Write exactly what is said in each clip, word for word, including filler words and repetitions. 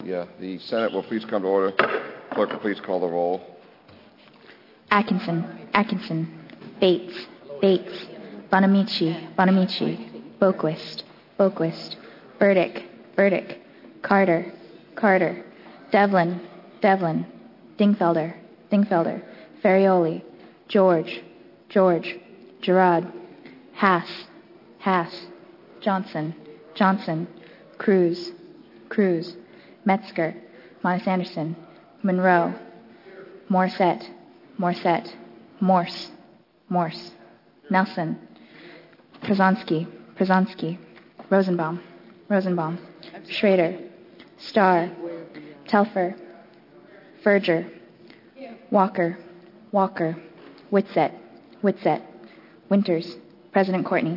Yeah, the Senate will please come to order. Clerk will please call the roll. Atkinson, Atkinson, Bates, Bates, Bonamici, Bonamici, Boquist, Boquist, Burdick, Burdick, Carter, Carter, Devlin, Devlin, Dingfelder, Dingfelder, Ferrioli, George, George, Gerard, Haas, Haas, Johnson, Johnson, Cruz, Cruz, Metzger, Monis Anderson, Monroe, Morissette, Morissette, Morse, Morse, Nelson, Przonsky, Przonsky, Rosenbaum, Rosenbaum, Schrader, Starr, Telfer, Ferger, Walker, Walker, Whitsett, Whitsett, Winters, President Courtney.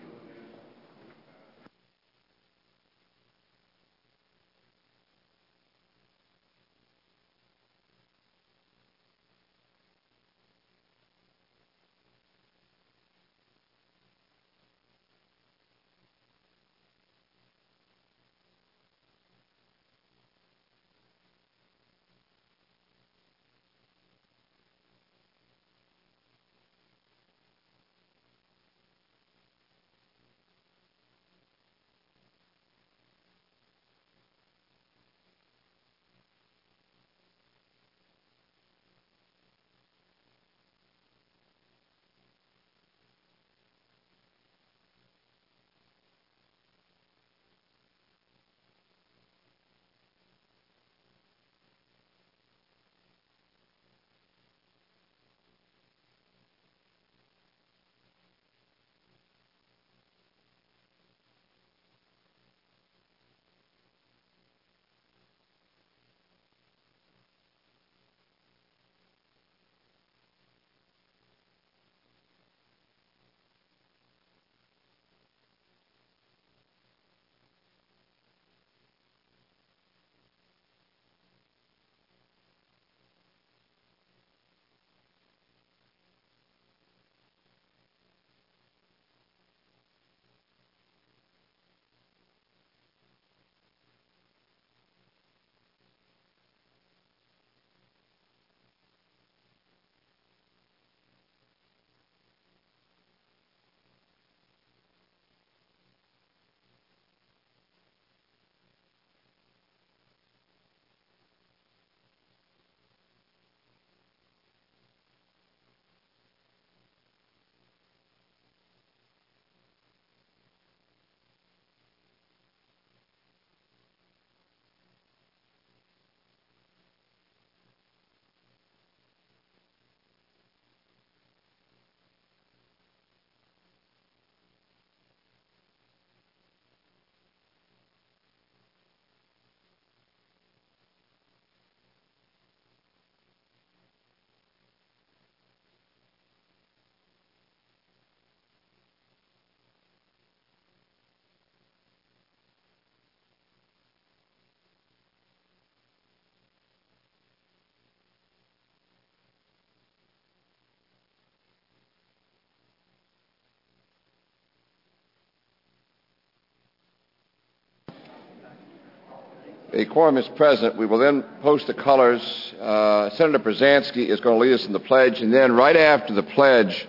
A quorum is present. We will then post the colors. Uh, Senator Przonsky is going to lead us in the pledge, and then right after the pledge,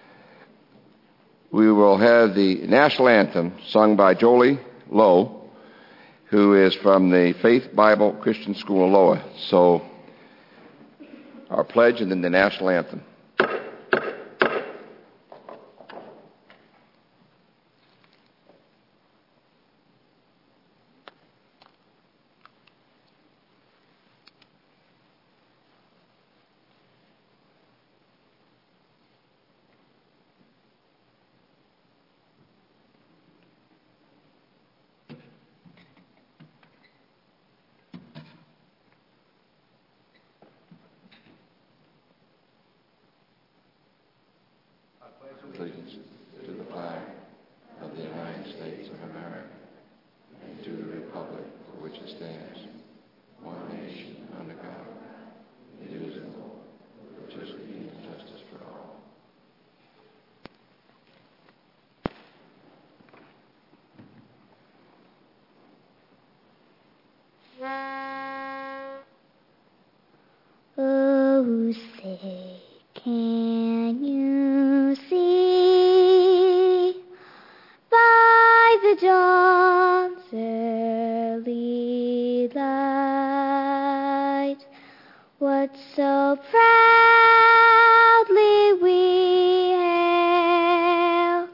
we will have the national anthem sung by Jolie Lowe, who is from the Faith Bible Christian School in Loa. So, our pledge and then the national anthem. Allegiance to the flag of the United States of America and to the republic for which it stands, one nation under God, indivisible, with liberty and justice for all. the dawn's early light, what so proudly we hailed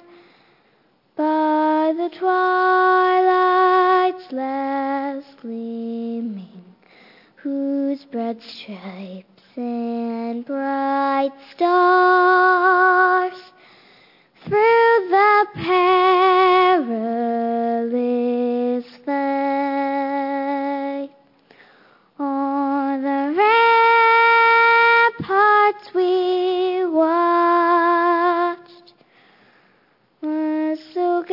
by the twilight's last gleaming, whose broad stripes and bright stars through the perilous fight on the ramparts we watched was so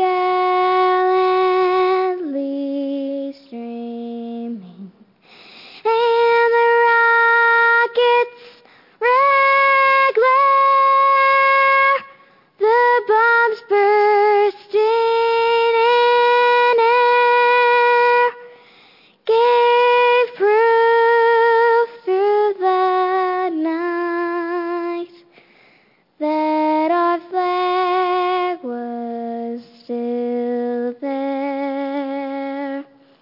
gallantly streaming, and the rockets' red glare, the bombs bursting in air, gave proof through the night that our flag was still there.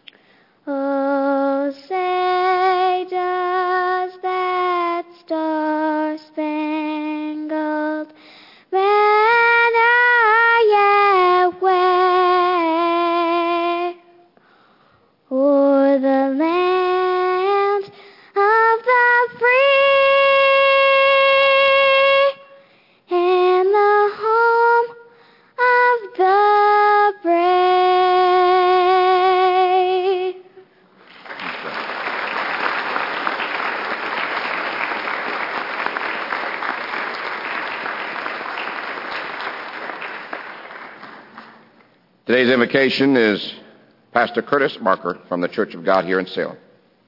Oh, say does that star-spangled banner yet wave o'er the land of the free and the home of the brave? Today's invocation is Pastor Curtis Barker from the Church of God here in Salem.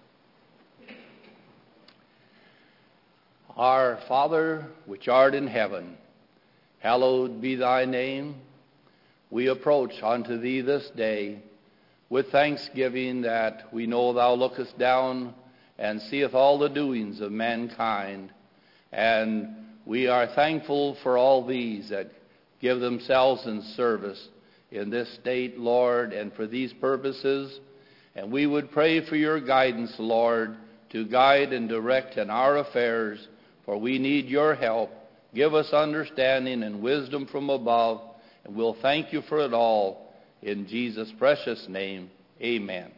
Our Father, which art in heaven, hallowed be thy name. We approach unto thee this day with thanksgiving that we know thou lookest down and seeth all the doings of mankind. And we are thankful for all these that give themselves in service in this state, Lord, and for these purposes. And we would pray for your guidance, Lord, to guide and direct in our affairs, for we need your help. Give us understanding and wisdom from above, and we'll thank you for it all. In Jesus' precious name, amen.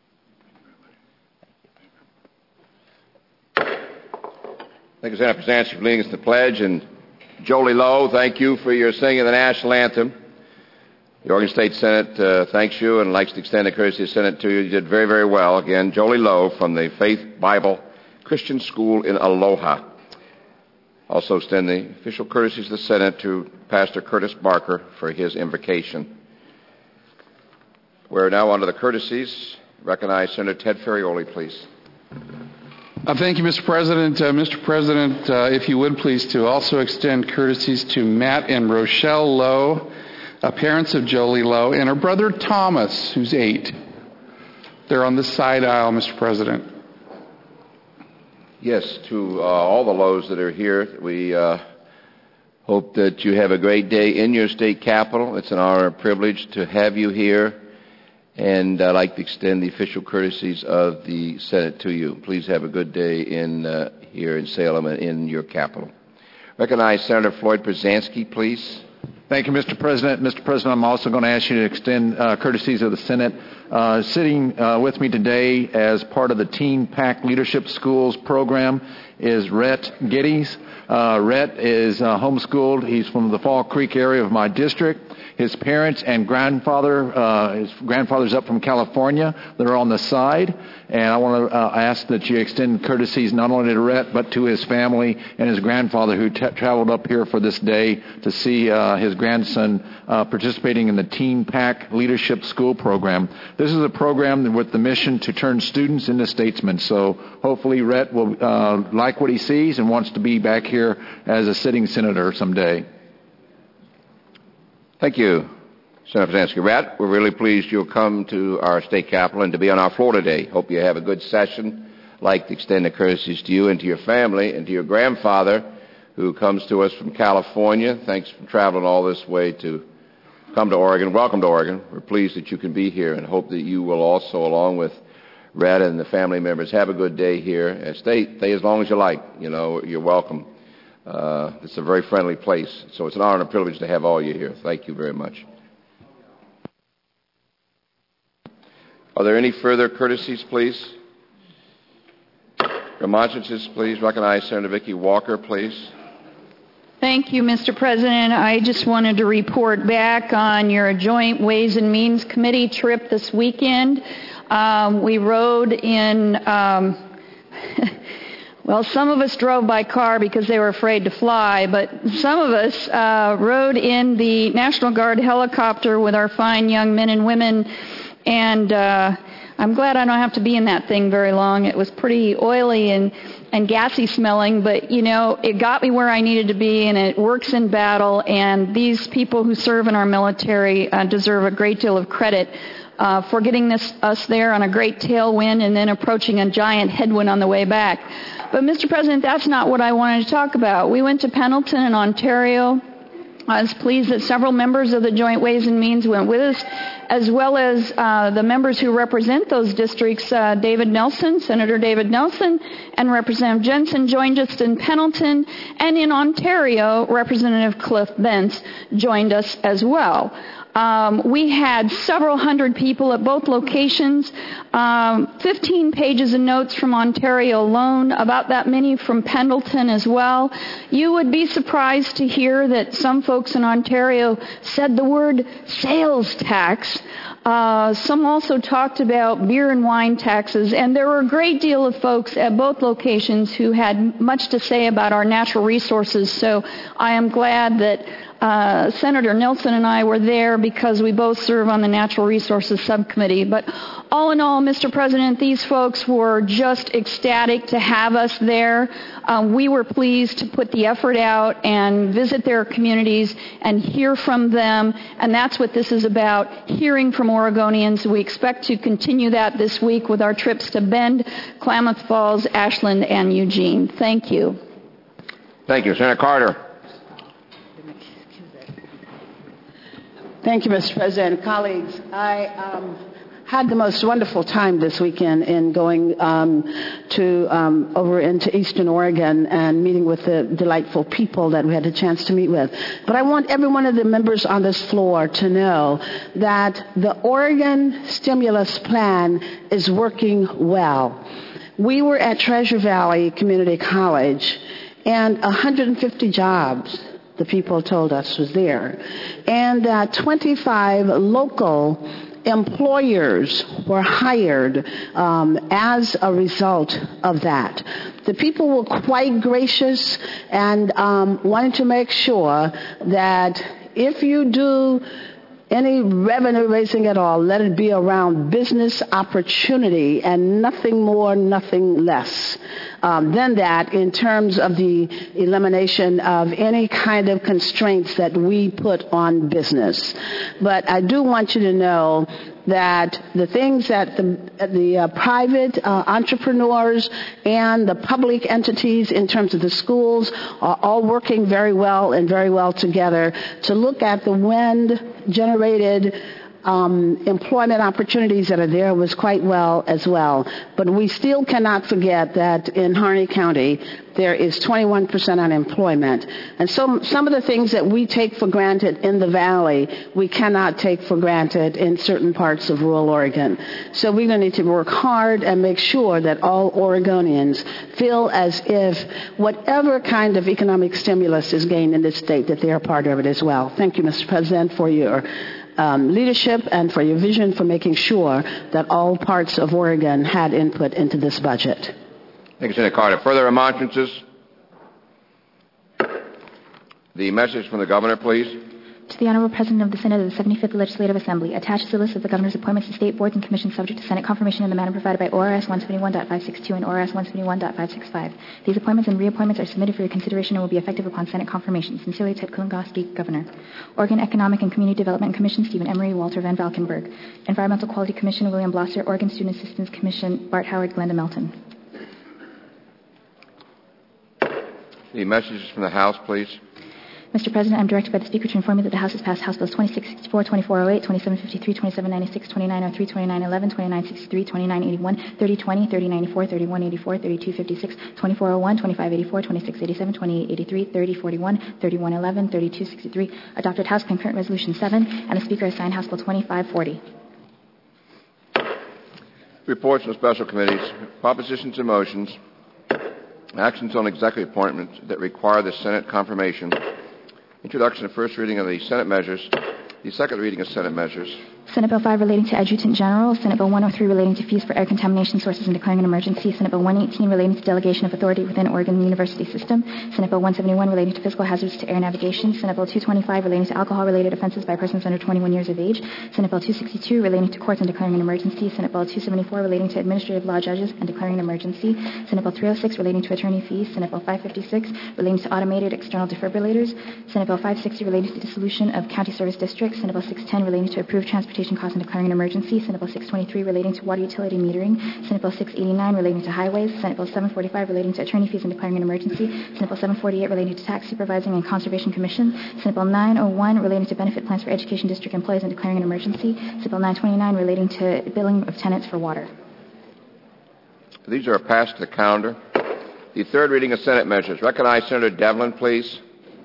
Thank you, Senator Zancy, for leading us in the pledge. And Jolie Lowe, thank you for your singing of the national anthem. The Oregon State Senate uh, thanks you and likes to extend the courtesy of the Senate to you. You did very, very well. Again, Jolie Lowe from the Faith Bible Christian School in Aloha. Also extend the official courtesies of the Senate to Pastor Curtis Barker for his invocation. We're now on to the courtesies. Recognize Senator Ted Ferrioli, please. Uh, thank you, Mister President. Uh, Mister President, uh, if you would please to also extend courtesies to Matt and Rochelle Lowe, uh, parents of Jolie Lowe, and her brother Thomas, who's eight. They're on the side aisle, Mister President. Yes, to uh, all the Lowe's that are here, we uh, hope that you have a great day in your state capitol. It's an honor and privilege to have you here, and I'd like to extend the official courtesies of the Senate to you. Please have a good day in uh, here in Salem and in your capital. Recognize Senator Floyd Przansky, please. Thank you, Mister President. Mister President, I'm also going to ask you to extend uh, courtesies of the Senate. Uh, sitting uh, with me today as part of the Teen PAC Leadership Schools program is Rhett Geddes. Uh, Rhett is uh, homeschooled. He's from the Fall Creek area of my district. His parents and grandfather, uh, his grandfather's up from California. They're on the side. And I want to uh, ask that you extend courtesies not only to Rhett, but to his family and his grandfather who t- traveled up here for this day to see uh, his grandson uh, participating in the Teen PAC Leadership School program. This is a program with the mission to turn students into statesmen. So hopefully Rhett will uh, like what he sees and wants to be back here as a sitting senator someday. Thank you, Senator Przansky. Rhett, we're really pleased you'll come to our state capitol and to be on our floor today. Hope you have a good session. I'd like to extend the courtesies to you and to your family and to your grandfather who comes to us from California. Thanks for traveling all this way to come to Oregon. Welcome to Oregon. We're pleased that you can be here and hope that you will also, along with Rhett and the family members, have a good day here. And stay, stay as long as you like. You know, you're welcome. Uh, it's a very friendly place, so it's an honor and a privilege to have all you here. Thank you very much. Are there any further courtesies, please? Remonstrances, please. Recognize Senator Vicki Walker, please. Thank you, Mister President. I just wanted to report back on your Joint Ways and Means Committee trip this weekend. Um, we rode in, um, well, some of us drove by car because they were afraid to fly, but some of us uh, rode in the National Guard helicopter with our fine young men and women, and uh, I'm glad I don't have to be in that thing very long. It was pretty oily and, and gassy smelling, but, you know, it got me where I needed to be, and it works in battle, and these people who serve in our military uh, deserve a great deal of credit uh, for getting this, us there on a great tailwind and then approaching a giant headwind on the way back. But, Mister President, that's not what I wanted to talk about. We went to Pendleton in Ontario. I was pleased that several members of the Joint Ways and Means went with us, as well as uh, the members who represent those districts. uh, David Nelson, Senator David Nelson, and Representative Jensen joined us in Pendleton, and in Ontario, Representative Cliff Bentz joined us as well. Um, we had several hundred people at both locations, um, fifteen pages of notes from Ontario alone, about that many from Pendleton as well. You would be surprised to hear that some folks in Ontario said the word sales tax. Uh, some also talked about beer and wine taxes, and there were a great deal of folks at both locations who had much to say about our natural resources. So I am glad that Uh, Senator Nelson and I were there because we both serve on the Natural Resources Subcommittee. But all in all, Mister President, these folks were just ecstatic to have us there. Um, we were pleased to put the effort out and visit their communities and hear from them, and that's what this is about, hearing from Oregonians. We expect to continue that this week with our trips to Bend, Klamath Falls, Ashland, and Eugene. Thank you. Thank you. Senator Carter. Thank you, Mister President. Colleagues, I um, had the most wonderful time this weekend in going um, to um, over into Eastern Oregon and meeting with the delightful people that we had a chance to meet with. But I want every one of the members on this floor to know that the Oregon stimulus plan is working well. We were at Treasure Valley Community College, and one hundred fifty jobs, the people told us, was there. And uh, twenty-five local employers were hired um, as a result of that. The people were quite gracious and um, wanted to make sure that if you do any revenue raising at all, let it be around business opportunity and nothing more, nothing less um, than that in terms of the elimination of any kind of constraints that we put on business. But I do want you to know that the things that the, the uh, private uh, entrepreneurs and the public entities in terms of the schools are all working very well and very well together to look at the wind-generated um, employment opportunities that are there was quite well as well. But we still cannot forget that in Harney County, there is twenty-one percent unemployment. And so some of the things that we take for granted in the valley, we cannot take for granted in certain parts of rural Oregon. So we're going to need to work hard and make sure that all Oregonians feel as if whatever kind of economic stimulus is gained in this state, that they are part of it as well. Thank you, Mister President, for your Um, leadership and for your vision for making sure that all parts of Oregon had input into this budget. Thank you, Senator Carter. Further remonstrances? The message from the governor, please. To the Honorable President of the Senate of the seventy-fifth Legislative Assembly, attached is a list of the governor's appointments to state boards and commissions subject to Senate confirmation in the manner provided by O R S one seventy-one point five six two and O R S one seventy-one point five six five. These appointments and reappointments are submitted for your consideration and will be effective upon Senate confirmation. Sincerely, Ted Kulongoski, Governor. Oregon Economic and Community Development Commission, Stephen Emery, Walter Van Valkenburg. Environmental Quality Commission, William Blosser. Oregon Student Assistance Commission, Bart Howard, Glenda Melton. The messages from the House, please. Mister President, I'm directed by the Speaker to inform you that the House has passed House Bills twenty-six sixty-four, twenty-four oh eight, twenty-seven fifty-three, twenty-seven ninety-six, twenty-nine oh three, twenty-nine eleven, twenty-nine sixty-three, twenty-nine eighty-one, thirty twenty, thirty ninety-four, thirty-one eighty-four, thirty-two fifty-six, twenty-four oh one, twenty-five eighty-four, twenty-six eighty-seven, twenty-eight eighty-three, thirty forty-one, thirty-one eleven, thirty-two sixty-three, adopted House Concurrent Resolution seven, and the Speaker has signed House Bill twenty-five forty. Reports from special committees, propositions and motions, actions on executive appointments that require the Senate confirmation, introduction and first reading of the Senate measures, the second reading of Senate measures, Senate Bill five relating to Adjutant General, Senate Bill one oh three relating to fees for air contamination sources and declaring an emergency, Senate Bill one eighteen relating to delegation of authority within Oregon University System, Senate Bill one seventy-one relating to physical hazards to air navigation, Senate Bill two twenty-five relating to alcohol-related offenses by persons under twenty-one years of age, Senate Bill two sixty-two relating to courts and declaring an emergency, Senate Bill two seventy-four relating to administrative law judges and declaring an emergency, Senate Bill three oh six relating to attorney fees, Senate Bill five fifty-six relating to automated external defibrillators, Senate Bill five sixty relating to dissolution of county service districts, Senate Bill six ten relating to approved transportation costs and declaring an emergency, Senate Bill six twenty-three relating to water utility metering, Senate Bill six eighty-nine relating to highways, Senate Bill seven forty-five relating to attorney fees and declaring an emergency, Senate Bill seven forty-eight relating to tax supervising and conservation commission, Senate Bill nine oh one relating to benefit plans for education district employees and declaring an emergency, Senate Bill nine twenty-nine relating to billing of tenants for water. These are passed to the calendar. The third reading of Senate measures. Recognize Senator Devlin, please.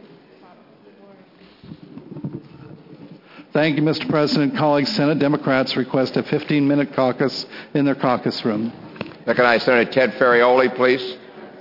Thank you, Mister President. Colleagues, Senate Democrats request a fifteen-minute caucus in their caucus room. Recognize Senator Ted Ferrioli, please.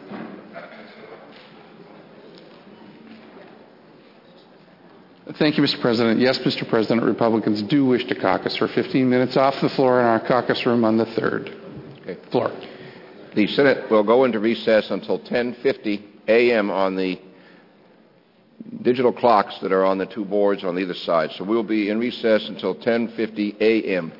Thank you, Mister President. Yes, Mister President, Republicans do wish to caucus for fifteen minutes off the floor in our caucus room on the third Okay. floor. The Senate will go into recess until ten fifty a.m. on the digital clocks that are on the two boards on either side. So we'll be in recess until ten fifty a.m.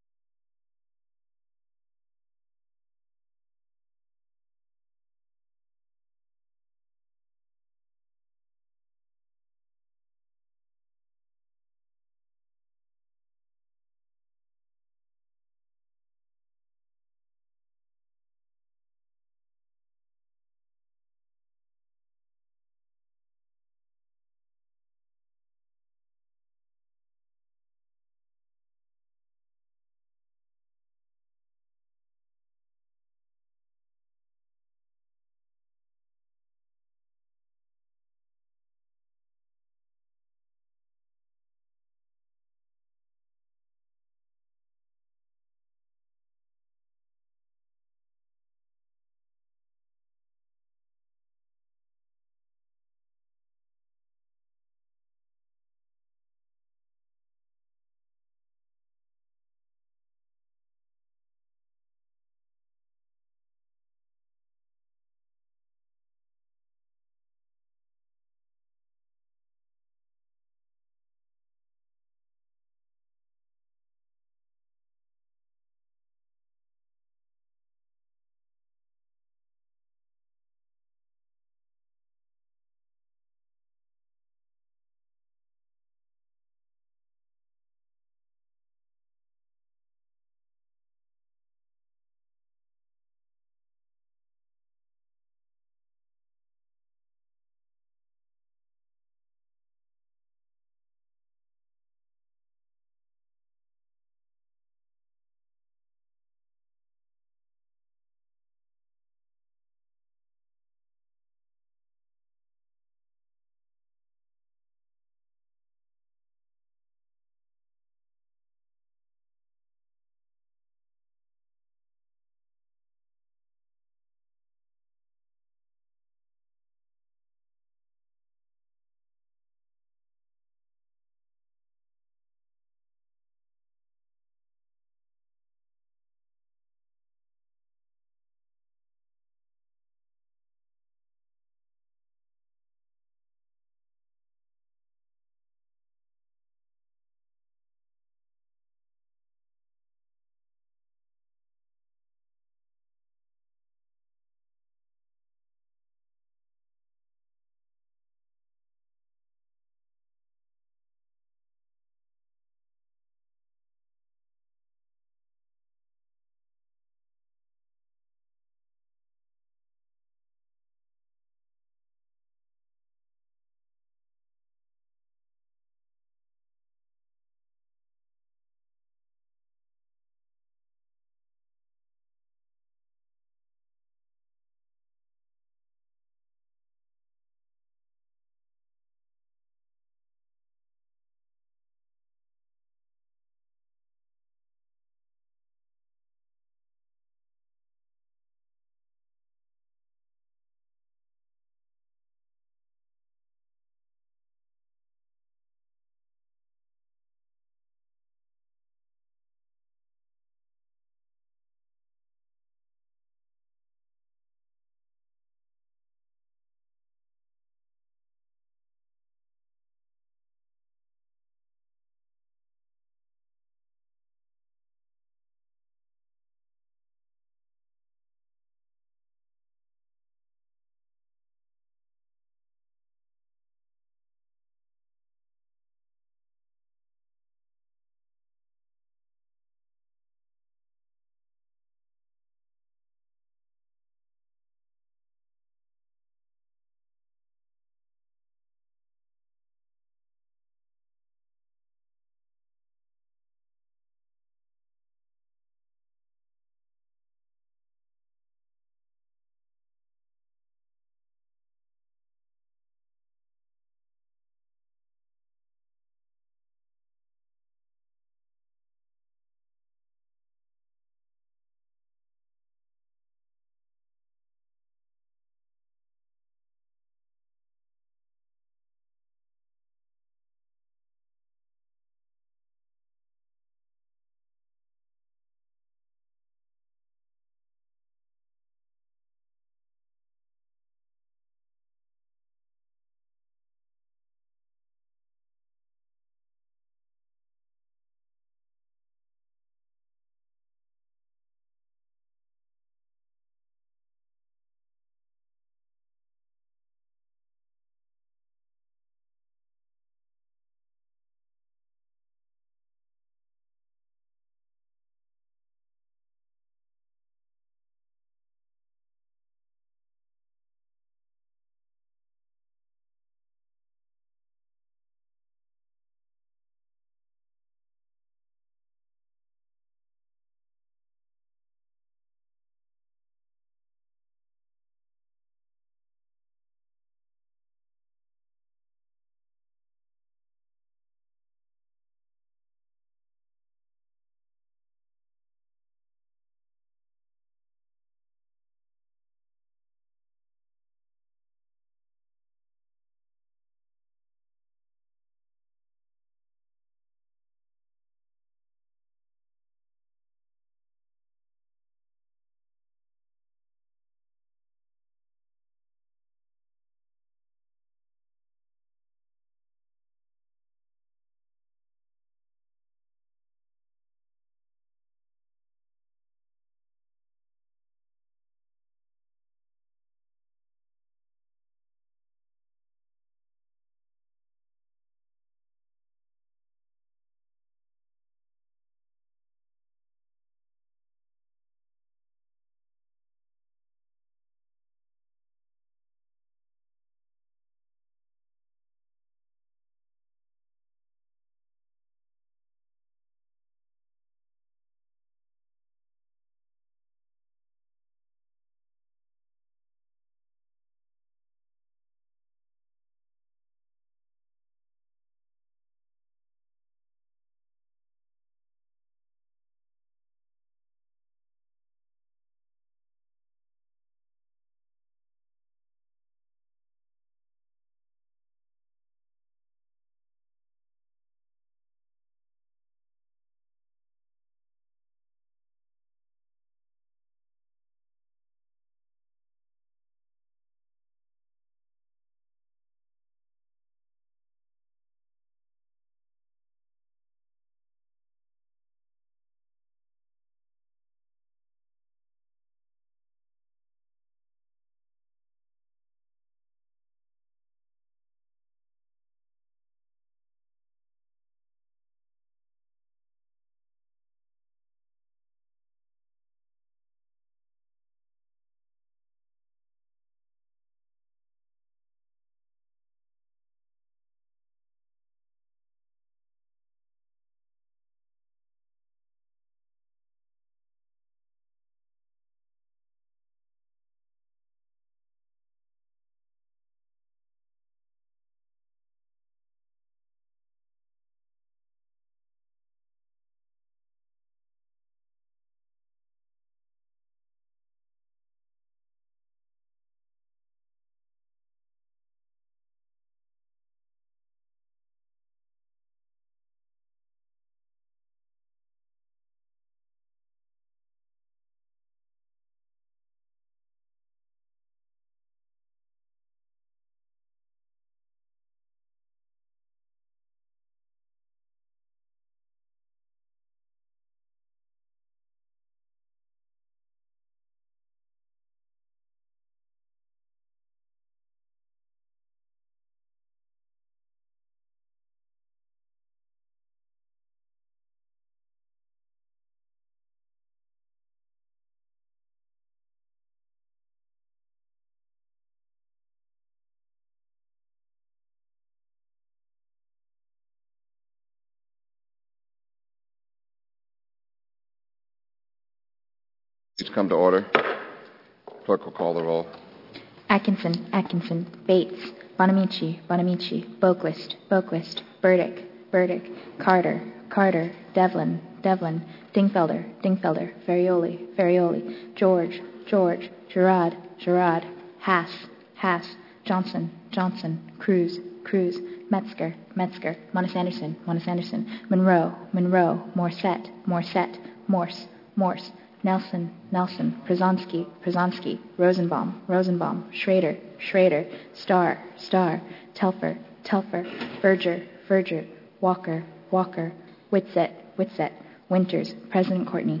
Please come to order. Clerk will call the roll. Atkinson, Atkinson, Bates, Bonamici, Bonamici, Boquist, Boquist, Burdick, Burdick, Carter, Carter, Devlin, Devlin, Dingfelder, Dingfelder, Ferrioli, Ferrioli, George, George, Gerard, Gerard, Haas, Haas, Johnson, Johnson, Cruz, Cruz, Metzger, Metzger, Monis Anderson, Monis Anderson, Monroe, Monroe, Morset, Morset, Morse, Morse, Nelson, Nelson, Przonski, Przonski, Rosenbaum, Rosenbaum, Schrader, Schrader, Starr, Starr, Telfer, Telfer, Berger, Berger, Walker, Walker, Whitsett, Whitsett, Winters, President Courtney.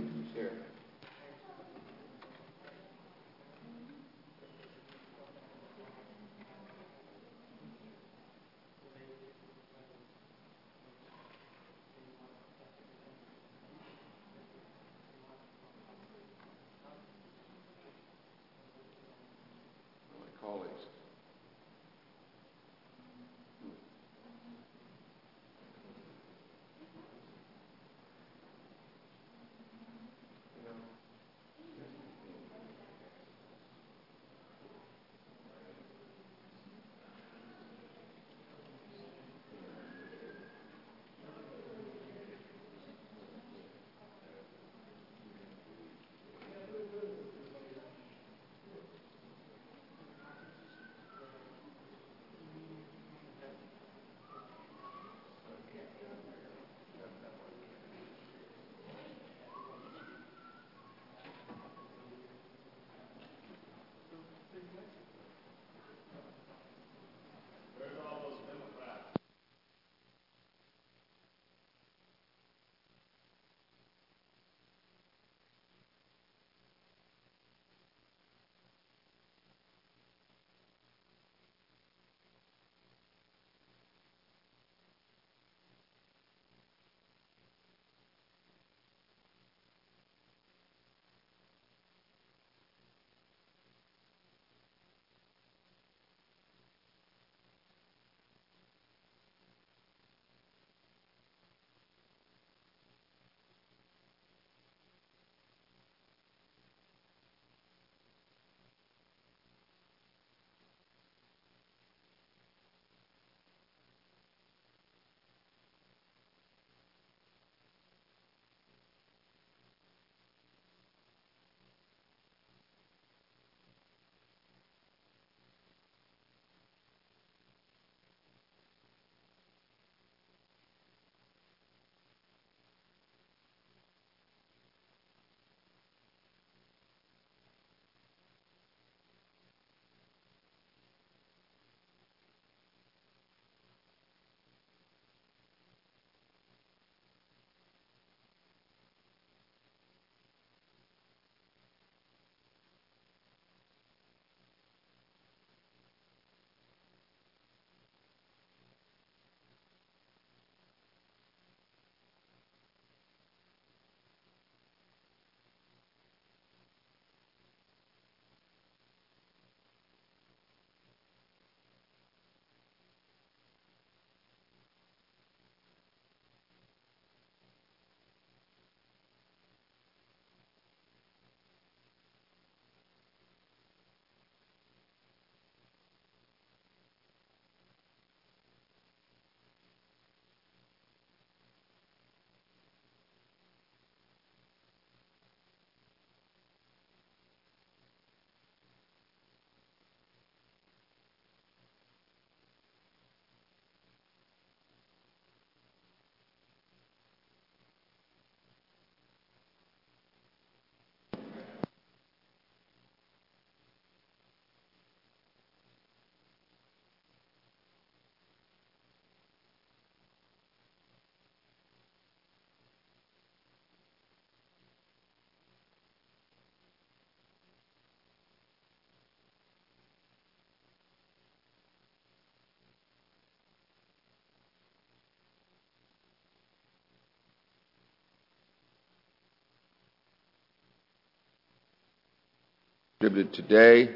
Distributed today.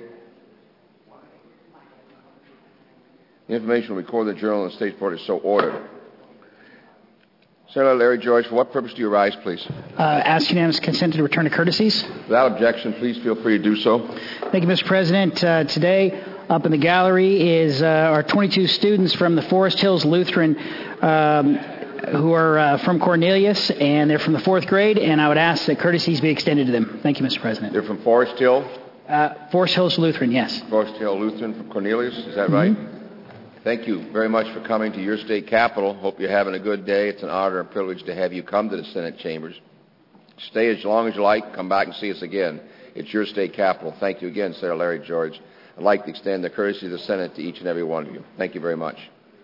The information will record the Journal and the State Party is so ordered. Senator Larry George, for what purpose do you rise, please? Uh, ask unanimous consent to return to courtesies. Without objection, please feel free to do so. Thank you, Mister President. Uh, today, up in the gallery is uh, our twenty-two students from the Forest Hills Lutheran um, who are uh, from Cornelius, and they're from the fourth grade, and I would ask that courtesies be extended to them. Thank you, Mister President. They're from Forest Hill? Uh, Forest Hills Lutheran, yes. Forest Hill Lutheran from Cornelius, is that Mm-hmm. right? Thank you very much for coming to your state capitol. Hope you're having a good day. It's an honor and privilege to have you come to the Senate chambers. Stay as long as you like. Come back and see us again. It's your state capitol. Thank you again, Senator Larry George. I'd like to extend the courtesy of the Senate to each and every one of you. Thank you very much.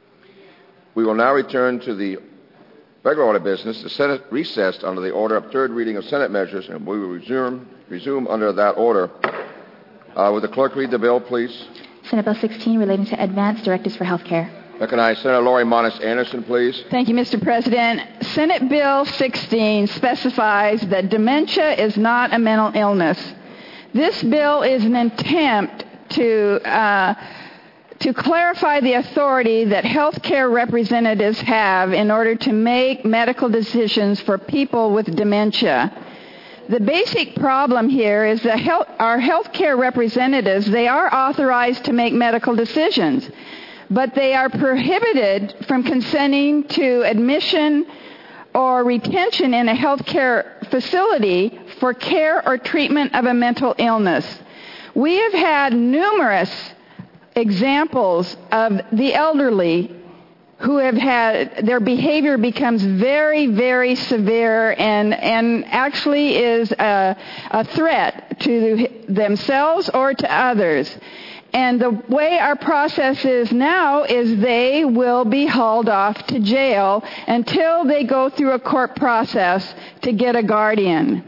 We will now return to the regular order of business. The Senate recessed under the order of third reading of Senate measures, and we will resume, resume under that order. Uh, would the clerk read the bill, please? Senate Bill sixteen relating to advanced directives for health care. Recognize Senator Lori Monis Anderson, please. Thank you, Mister President. Senate Bill sixteen specifies that dementia is not a mental illness. This bill is an attempt to uh, to clarify the authority that healthcare representatives have in order to make medical decisions for people with dementia. The basic problem here is that health, our healthcare representatives, they are authorized to make medical decisions, but they are prohibited from consenting to admission or retention in a healthcare facility for care or treatment of a mental illness. We have had numerous examples of the elderly who have had their behavior becomes very, very severe and, and actually is a, a threat to themselves or to others. And the way our process is now is they will be hauled off to jail until they go through a court process to get a guardian.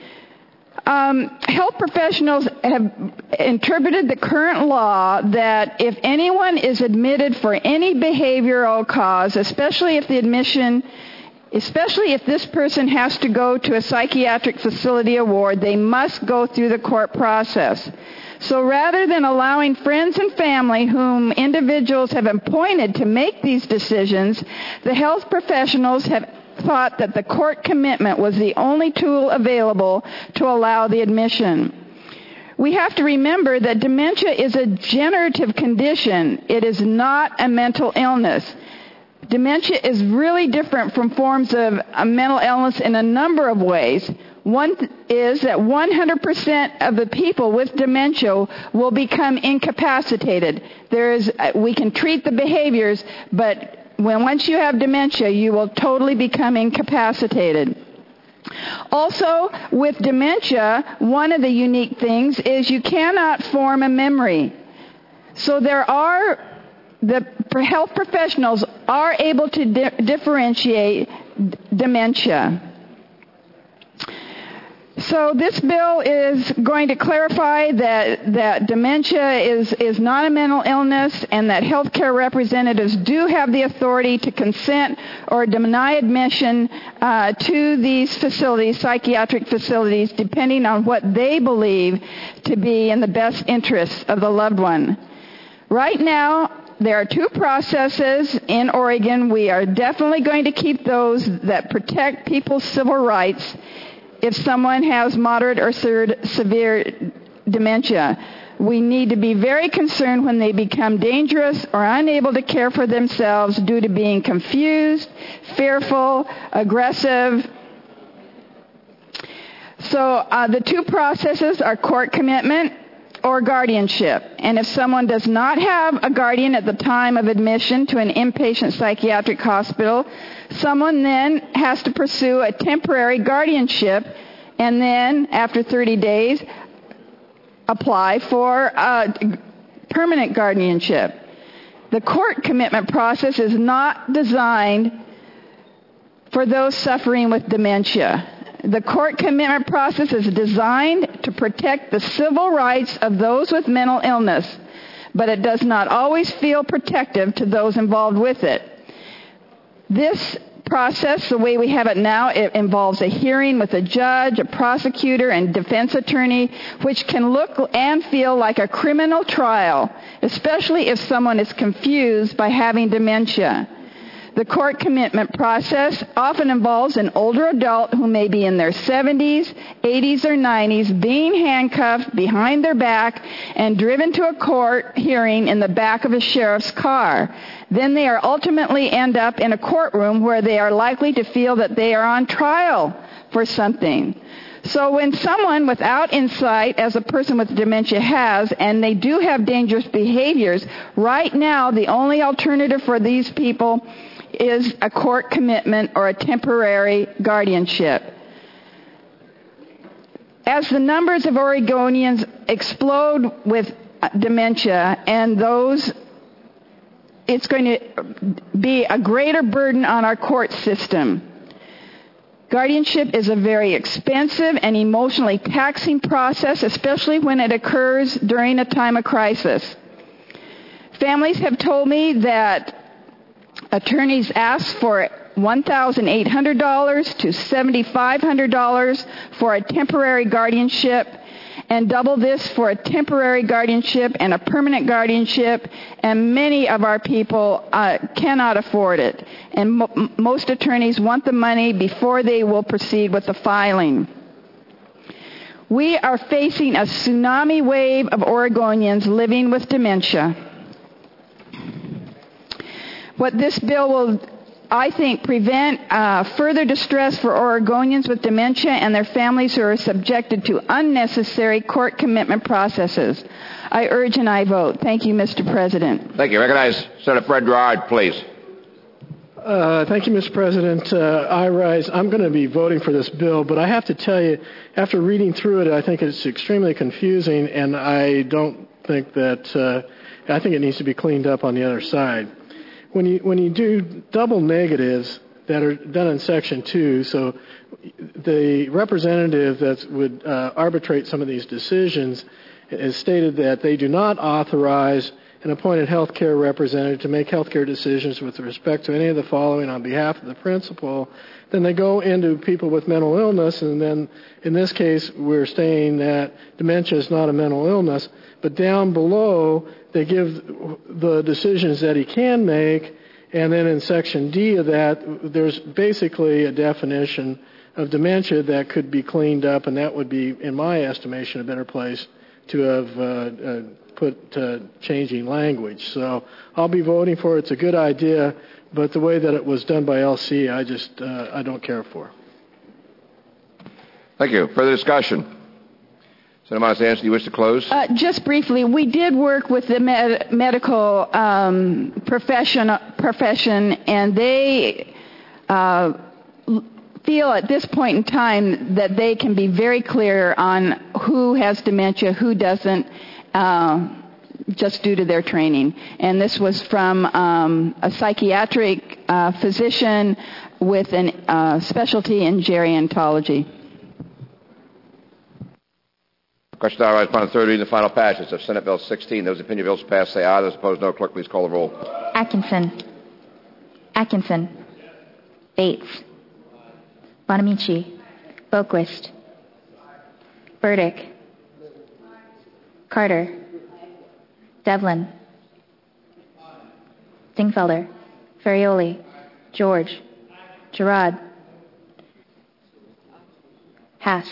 Um, health professionals have interpreted the current law that if anyone is admitted for any behavioral cause, especially if the admission, especially if this person has to go to a psychiatric facility or ward, they must go through the court process. So rather than allowing friends and family whom individuals have appointed to make these decisions, the health professionals have thought that the court commitment was the only tool available to allow the admission. We have to remember that dementia is a degenerative condition. It is not a mental illness. Dementia is really different from forms of a mental illness in a number of ways. One th- is that one hundred percent of the people with dementia will become incapacitated. There is, uh, we can treat the behaviors, but when once you have dementia, you will totally become incapacitated. Also, with dementia, one of the unique things is you cannot form a memory. So there are, the health professionals are able to di- differentiate d- dementia. So this bill is going to clarify that, that dementia is, is not a mental illness and that healthcare representatives do have the authority to consent or deny admission uh, to these facilities, psychiatric facilities, depending on what they believe to be in the best interests of the loved one. Right now, there are two processes in Oregon. We are definitely going to keep those that protect people's civil rights if someone has moderate or severe dementia. We need to be very concerned when they become dangerous or unable to care for themselves due to being confused, fearful, aggressive. So uh, the two processes are court commitment or guardianship. And if someone does not have a guardian at the time of admission to an inpatient psychiatric hospital, someone then has to pursue a temporary guardianship and then, after thirty days, apply for a permanent guardianship. The court commitment process is not designed for those suffering with dementia. The court commitment process is designed to protect the civil rights of those with mental illness, but it does not always feel protective to those involved with it. This process, the way we have it now, it involves a hearing with a judge, a prosecutor, and defense attorney, which can look and feel like a criminal trial, especially if someone is confused by having dementia. The The court commitment process often involves an older adult who may be in their seventies, eighties, or nineties being handcuffed behind their back and driven to a court hearing in the back of a sheriff's car. Then they are ultimately end up in a courtroom where they are likely to feel that they are on trial for something. So when someone without insight, as a person with dementia has, and they do have dangerous behaviors, right now the only alternative for these people is a court commitment or a temporary guardianship. As the numbers of Oregonians explode with dementia, and those, it's going to be a greater burden on our court system. Guardianship is a very expensive and emotionally taxing process, especially when it occurs during a time of crisis. Families have told me that attorneys ask for one thousand eight hundred dollars to seven thousand five hundred dollars for a temporary guardianship, and double this for a temporary guardianship and a permanent guardianship, and many of our people uh, cannot afford it. And mo- most attorneys want the money before they will proceed with the filing. We are facing a tsunami wave of Oregonians living with dementia. What this bill will, I think, prevent uh, further distress for Oregonians with dementia and their families who are subjected to unnecessary court commitment processes. I urge and I vote. Thank you, Mister President. Thank you. Recognize Senator Fred Gerard, please. Uh, thank you, Mister President. Uh, I rise. I'm going to be voting for this bill, but I have to tell you, after reading through it, I think it's extremely confusing, and I don't think that, uh, I think it needs to be cleaned up on the other side. When you when you do double negatives that are done in Section two, so the representative that would uh, arbitrate some of these decisions has stated that they do not authorize an appointed health care representative to make health care decisions with respect to any of the following on behalf of the principal. Then they go into people with mental illness, and then in this case we're saying that dementia is not a mental illness, but down below they give the decisions that he can make, and then in Section D of that, there's basically a definition of dementia that could be cleaned up, and that would be, in my estimation, a better place to have uh, uh, put uh, changing language. So I'll be voting for it. It's a good idea, but the way that it was done by L C, I just uh, I don't care for. Thank you. Further discussion? Senator Monasanti, do you wish to close? Uh, just briefly, we did work with the med- medical um, profession, profession, and they uh, feel at this point in time that they can be very clear on who has dementia, who doesn't, uh, just due to their training. And this was from um, a psychiatric uh, physician with a uh, specialty in gerontology. Question now upon the third reading, the final passage of Senate Bill sixteen. Those opinion bills passed, say aye. Those opposed, no. Clerk, please call the roll. Atkinson. Atkinson. Bates. Bonamici. Boquist. Burdick. Carter. Devlin. Dingfelder. Ferrioli. George. Gerard. Hass.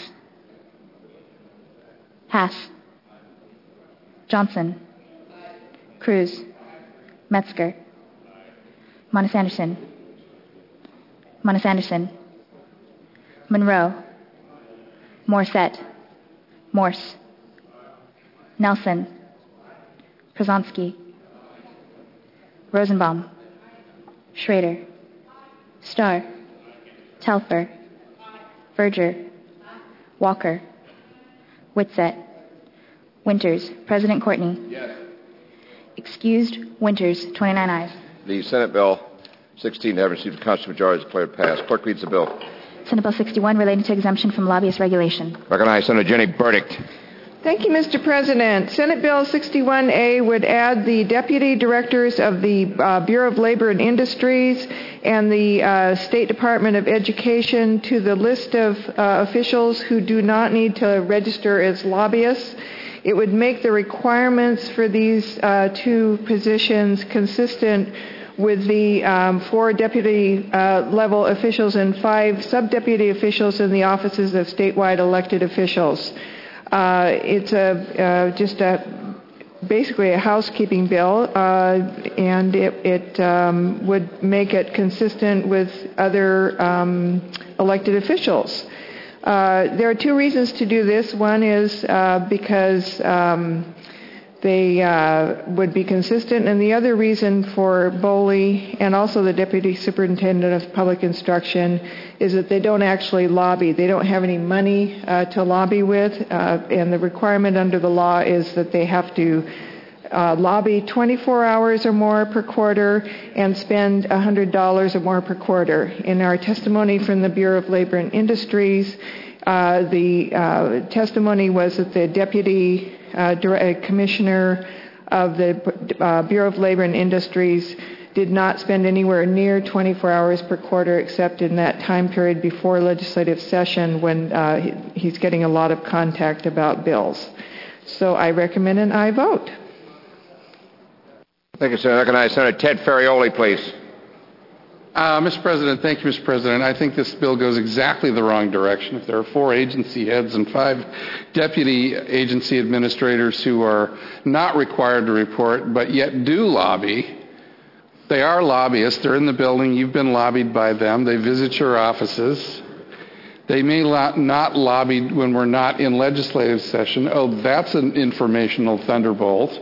Hass. Johnson. Cruz. Metzger. Monasanderson. Monasanderson. Monroe. Morissette. Morse. Nelson. Przonski. Rosenbaum. Schrader. Starr. Telfer. Verger. Walker. Whitsett. Winters. President Courtney. Yes. Excused. Winters. twenty-nine ayes. The Senate Bill sixteen having received a constitutional majority is declared passed. Clerk reads the bill. Senate Bill sixty-one relating to exemption from lobbyist regulation. Recognize Senator Jenny Burdick. Thank you, Mister President. Senate Bill sixty-one A would add the deputy directors of the uh, Bureau of Labor and Industries and the uh, State Department of Education to the list of uh, officials who do not need to register as lobbyists. It would make the requirements for these uh, two positions consistent with the um, four deputy uh, level officials and five sub-deputy officials in the offices of statewide elected officials. Uh, it's a uh, just a basically a housekeeping bill, uh, and it, it um, would make it consistent with other um, elected officials. Uh, there are two reasons to do this. One is uh, because um, they uh, would be consistent, and the other reason for Boley and also the Deputy Superintendent of Public Instruction is that they don't actually lobby. They don't have any money uh, to lobby with, uh, and the requirement under the law is that they have to uh, lobby twenty-four hours or more per quarter and spend one hundred dollars or more per quarter. In our testimony from the Bureau of Labor and Industries, uh, the uh, testimony was that the Deputy uh, Direct Commissioner of the uh, Bureau of Labor and Industries did not spend anywhere near twenty-four hours per quarter, except in that time period before legislative session when uh, he's getting a lot of contact about bills. So I recommend an aye vote. Thank you, Senator. I recognize Senator Ted Ferrioli, please. Uh, Mister President, thank you, Mister President. I think this bill goes exactly the wrong direction. If there are four agency heads and five deputy agency administrators who are not required to report but yet do lobby, they are lobbyists. They're in the building. You've been lobbied by them. They visit your offices. They may lo- not lobby when we're not in legislative session. Oh, that's an informational thunderbolt.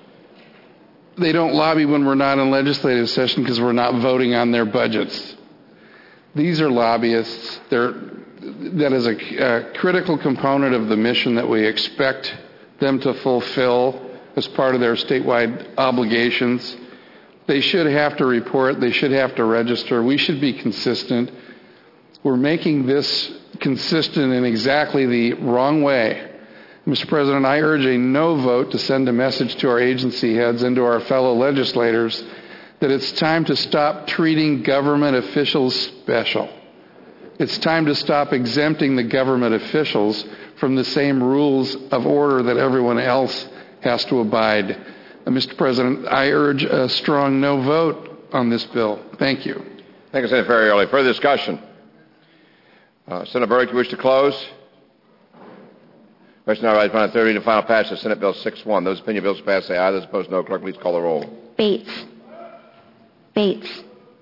They don't lobby when we're not in legislative session because we're not voting on their budgets. These are lobbyists. They're, that is a, a critical component of the mission that we expect them to fulfill as part of their statewide obligations. They should have to report. They should have to register. We should be consistent. We're making this consistent in exactly the wrong way. Mister President, I urge a no vote to send a message to our agency heads and to our fellow legislators that it's time to stop treating government officials special. It's time to stop exempting the government officials from the same rules of order that everyone else has to abide. Uh, Mister President, I urge a strong no vote on this bill. Thank you. Thank you, Senator Ferrioli. Further discussion? Uh, Senator Burke, you wish to close? Question now rise upon the third reading and final passage of Senate Bill six one. Those opinion bills passed say aye. Those opposed no. Clerk, please call the roll. Bates. Bates.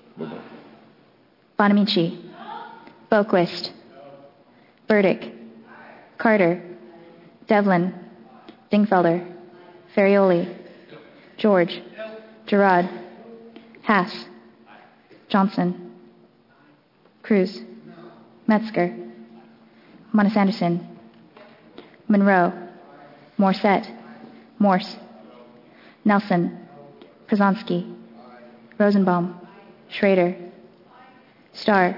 Bonamici. Boquist. Burdick. Carter. Devlin. Dingfelder. Ferrioli. George. Gerard. Hass. Johnson. Cruz. Metzger. Monis Anderson. Monroe. Morset. Morse. Nelson. Przanski. Rosenbaum. Schrader. Starr.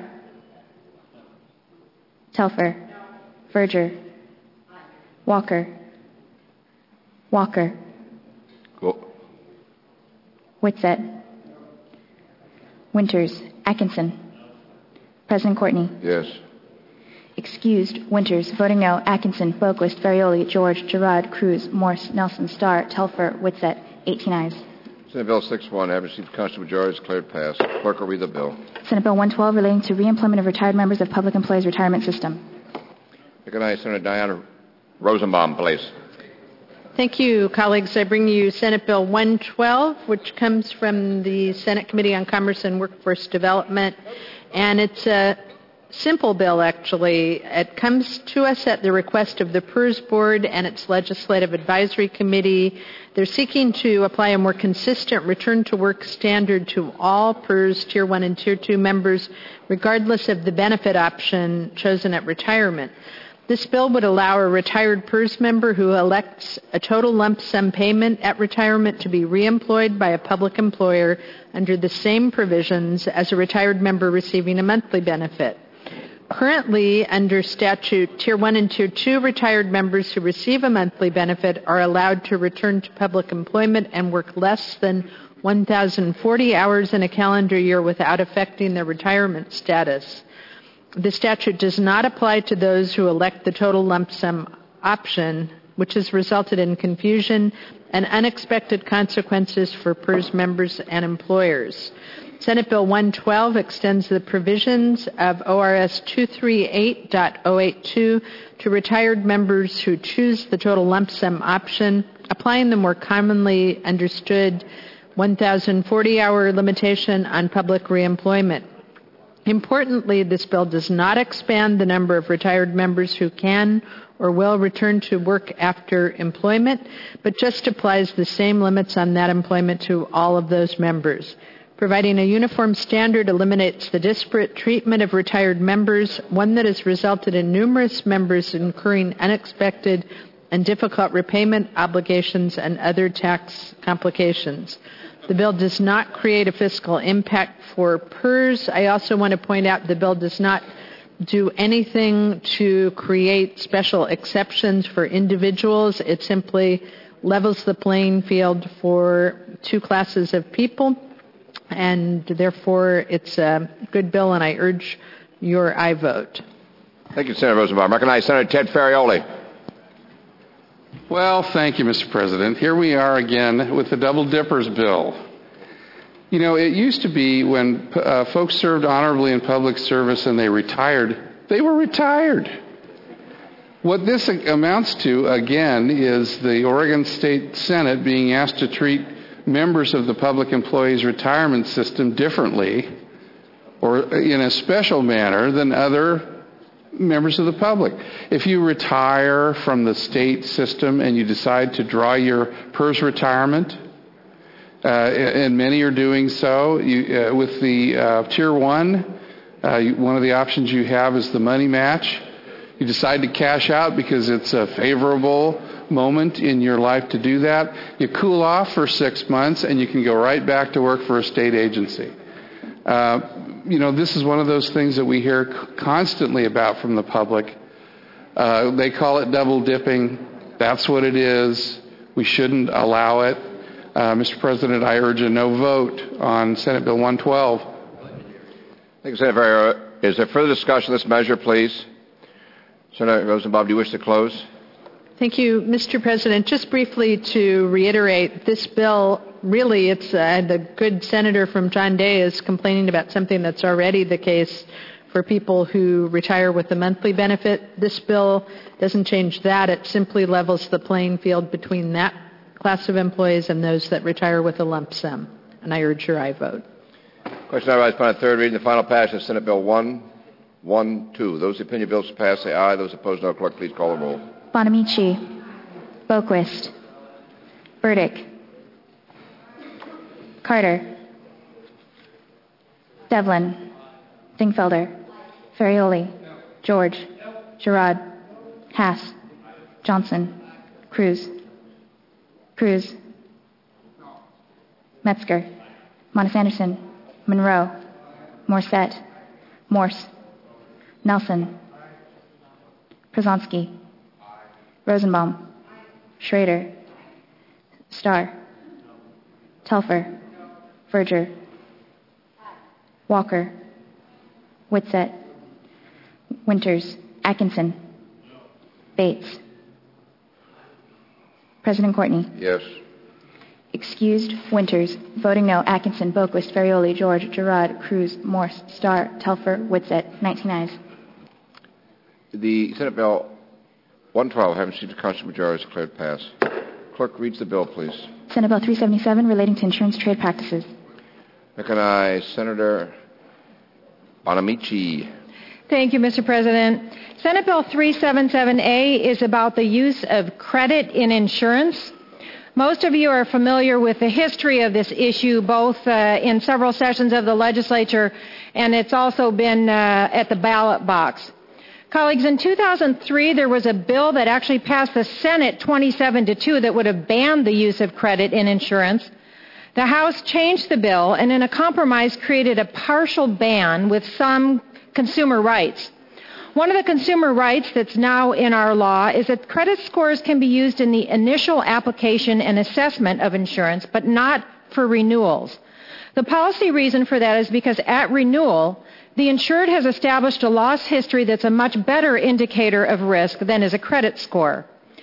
Telfer. Verger. Walker. Walker. Cool. Whitsett. Winters. Atkinson. President Courtney. Yes. Excused. Winters. Voting no. Atkinson. Boquist. Ferrioli. George. Gerard. Cruz. Morse. Nelson. Starr. Telfer. Whitsett. eighteen ayes. Senate Bill six one, having received the constitutional majority, is declared passed. Clerk will read the bill. Senate Bill one twelve relating to reemployment of retired members of Public Employees Retirement System. Recognize Senator Diana Rosenbaum, please. Thank you, colleagues. I bring you Senate Bill one twelve, which comes from the Senate Committee on Commerce and Workforce Development, and it's a simple bill, actually. It comes to us at the request of the P E R S Board and its Legislative Advisory Committee. They're seeking to apply a more consistent return-to-work standard to all P E R S Tier one and Tier two members, regardless of the benefit option chosen at retirement. This bill would allow a retired P E R S member who elects a total lump sum payment at retirement to be reemployed by a public employer under the same provisions as a retired member receiving a monthly benefit. Currently, under statute, Tier one and Tier two retired members who receive a monthly benefit are allowed to return to public employment and work less than one thousand forty hours in a calendar year without affecting their retirement status. The statute does not apply to those who elect the total lump sum option which has resulted in confusion and unexpected consequences for P E R S members and employers. Senate Bill one twelve extends the provisions of O R S two thirty-eight point oh eight two to retired members who choose the total lump sum option, applying the more commonly understood one thousand forty hour limitation on public reemployment. Importantly, this bill does not expand the number of retired members who can or will return to work after employment, but just applies the same limits on that employment to all of those members. Providing a uniform standard eliminates the disparate treatment of retired members, one that has resulted in numerous members incurring unexpected and difficult repayment obligations and other tax complications. The bill does not create a fiscal impact for P E R S. I also want to point out the bill does not do anything to create special exceptions for individuals. It simply levels the playing field for two classes of people, and therefore it's a good bill, and I urge your aye vote. Thank you, Senator Rosenbaum. I recognize Senator Ted Ferrioli. Well, thank you, Mister President. Here we are again with the Double Dippers bill. You know, it used to be when uh, folks served honorably in public service and they retired, they were retired. What this amounts to, again, is the Oregon State Senate being asked to treat members of the public employees retirement system differently or in a special manner than other members of the public. If you retire from the state system and you decide to draw your P E R S retirement, uh, and many are doing so, you, uh, with the uh, Tier one, uh, you, one of the options you have is the money match. You decide to cash out because it's a favorable moment in your life to do that. You cool off for six months and you can go right back to work for a state agency. Uh, you know, this is one of those things that we hear constantly about from the public. Uh, they call it double dipping. That's what it is. We shouldn't allow it. Uh, Mister President, I urge a no vote on Senate Bill one twelve. Thank you, Senator Ferrioli. Is there further discussion of this measure, please? Senator Rosenbaum, do you wish to close? Thank you, Mister President. Just briefly to reiterate, this bill, really, it's uh, the good senator from John Day is complaining about something that's already the case for people who retire with a monthly benefit. This bill doesn't change that. It simply levels the playing field between that class of employees and those that retire with a lump sum. And I urge your aye vote. Question now rise upon a third reading, the final passage of Senate Bill one twelve. Those in opinion bills to pass say aye. Those opposed, no. Clerk, please call the roll. Bonamici, Boquist, Burdick, Carter, Devlin, Dingfelder, Ferrioli, George, Girard, Haas, Johnson, Cruz, Cruz, Metzger, Monis Anderson, Monroe, Morset, Morse, Nelson, Przonski, Rosenbaum, Schrader, Starr, Telfer, Verger, Walker, Whitsett, Winters, Atkinson, Bates. President Courtney. Yes. Excused, Winters. Voting no, Atkinson, Boquist, Ferrioli, George, Girard, Cruz, Morse, Starr, Telfer, Whitsett. nineteen ayes. The Senate Bill one twelve, having received a constitutional majority, is declared pass. Clerk reads the bill, please. Senate Bill three seventy-seven, relating to insurance trade practices. Recognize Senator Bonamici. Thank you, Mister President. Senate Bill three seventy-seven A is about the use of credit in insurance. Most of you are familiar with the history of this issue, both uh, in several sessions of the legislature, and it's also been uh, at the ballot box. Colleagues, in two thousand three, there was a bill that actually passed the Senate twenty-seven to two that would have banned the use of credit in insurance. The House changed the bill and in a compromise created a partial ban with some consumer rights. One of the consumer rights that's now in our law is that credit scores can be used in the initial application and assessment of insurance, but not for renewals. The policy reason for that is because at renewal, the insured has established a loss history that's a much better indicator of risk than is a credit score.